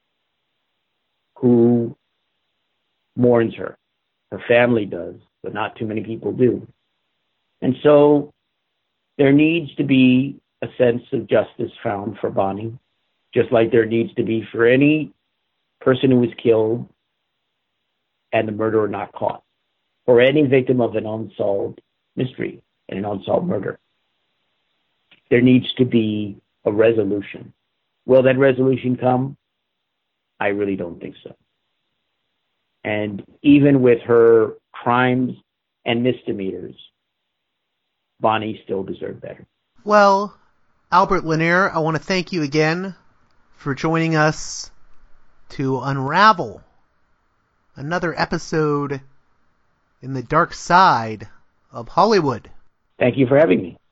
who mourns her. Her family does, but not too many people do. And so there needs to be a sense of justice found for Bonnie, just like there needs to be for any person who was killed and the murderer not caught, or any victim of an unsolved mystery and an unsolved murder. There needs to be a resolution. Will that resolution come? I really don't think so. And even with her crimes and misdemeanors, Bonnie still deserved better. Well, Albert Lanier, I want to thank you again for joining us to unravel another episode in the dark side of Hollywood. Thank you for having me.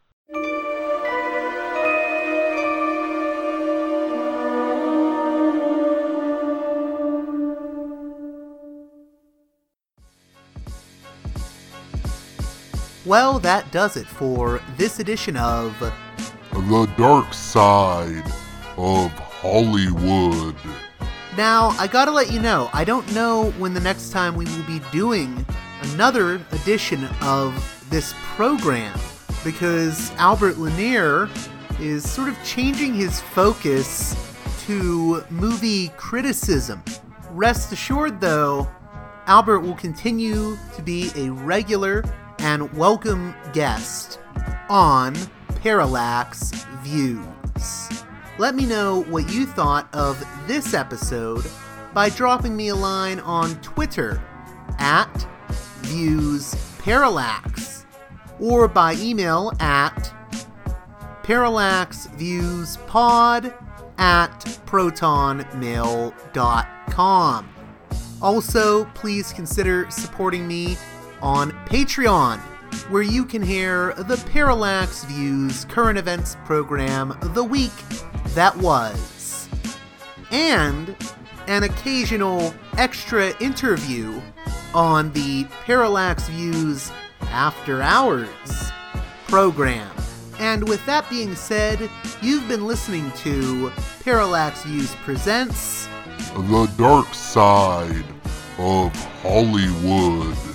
Well, that does it for this edition of The Dark Side of Hollywood. Now, I gotta let you know, I don't know when the next time we will be doing another edition of this program, because Albert Lanier is sort of changing his focus to movie criticism. Rest assured, though, Albert will continue to be a regular and welcome guest on Parallax Views. Let me know what you thought of this episode by dropping me a line on Twitter at ViewsParallax, or by email at parallaxviewspod at protonmail dot com. Also, please consider supporting me on Patreon, where you can hear the Parallax Views current events program The Week That Was, and an occasional extra interview on the Parallax Views After Hours program. And with that being said, you've been listening to Parallax Views Presents The Dark Side of Hollywood.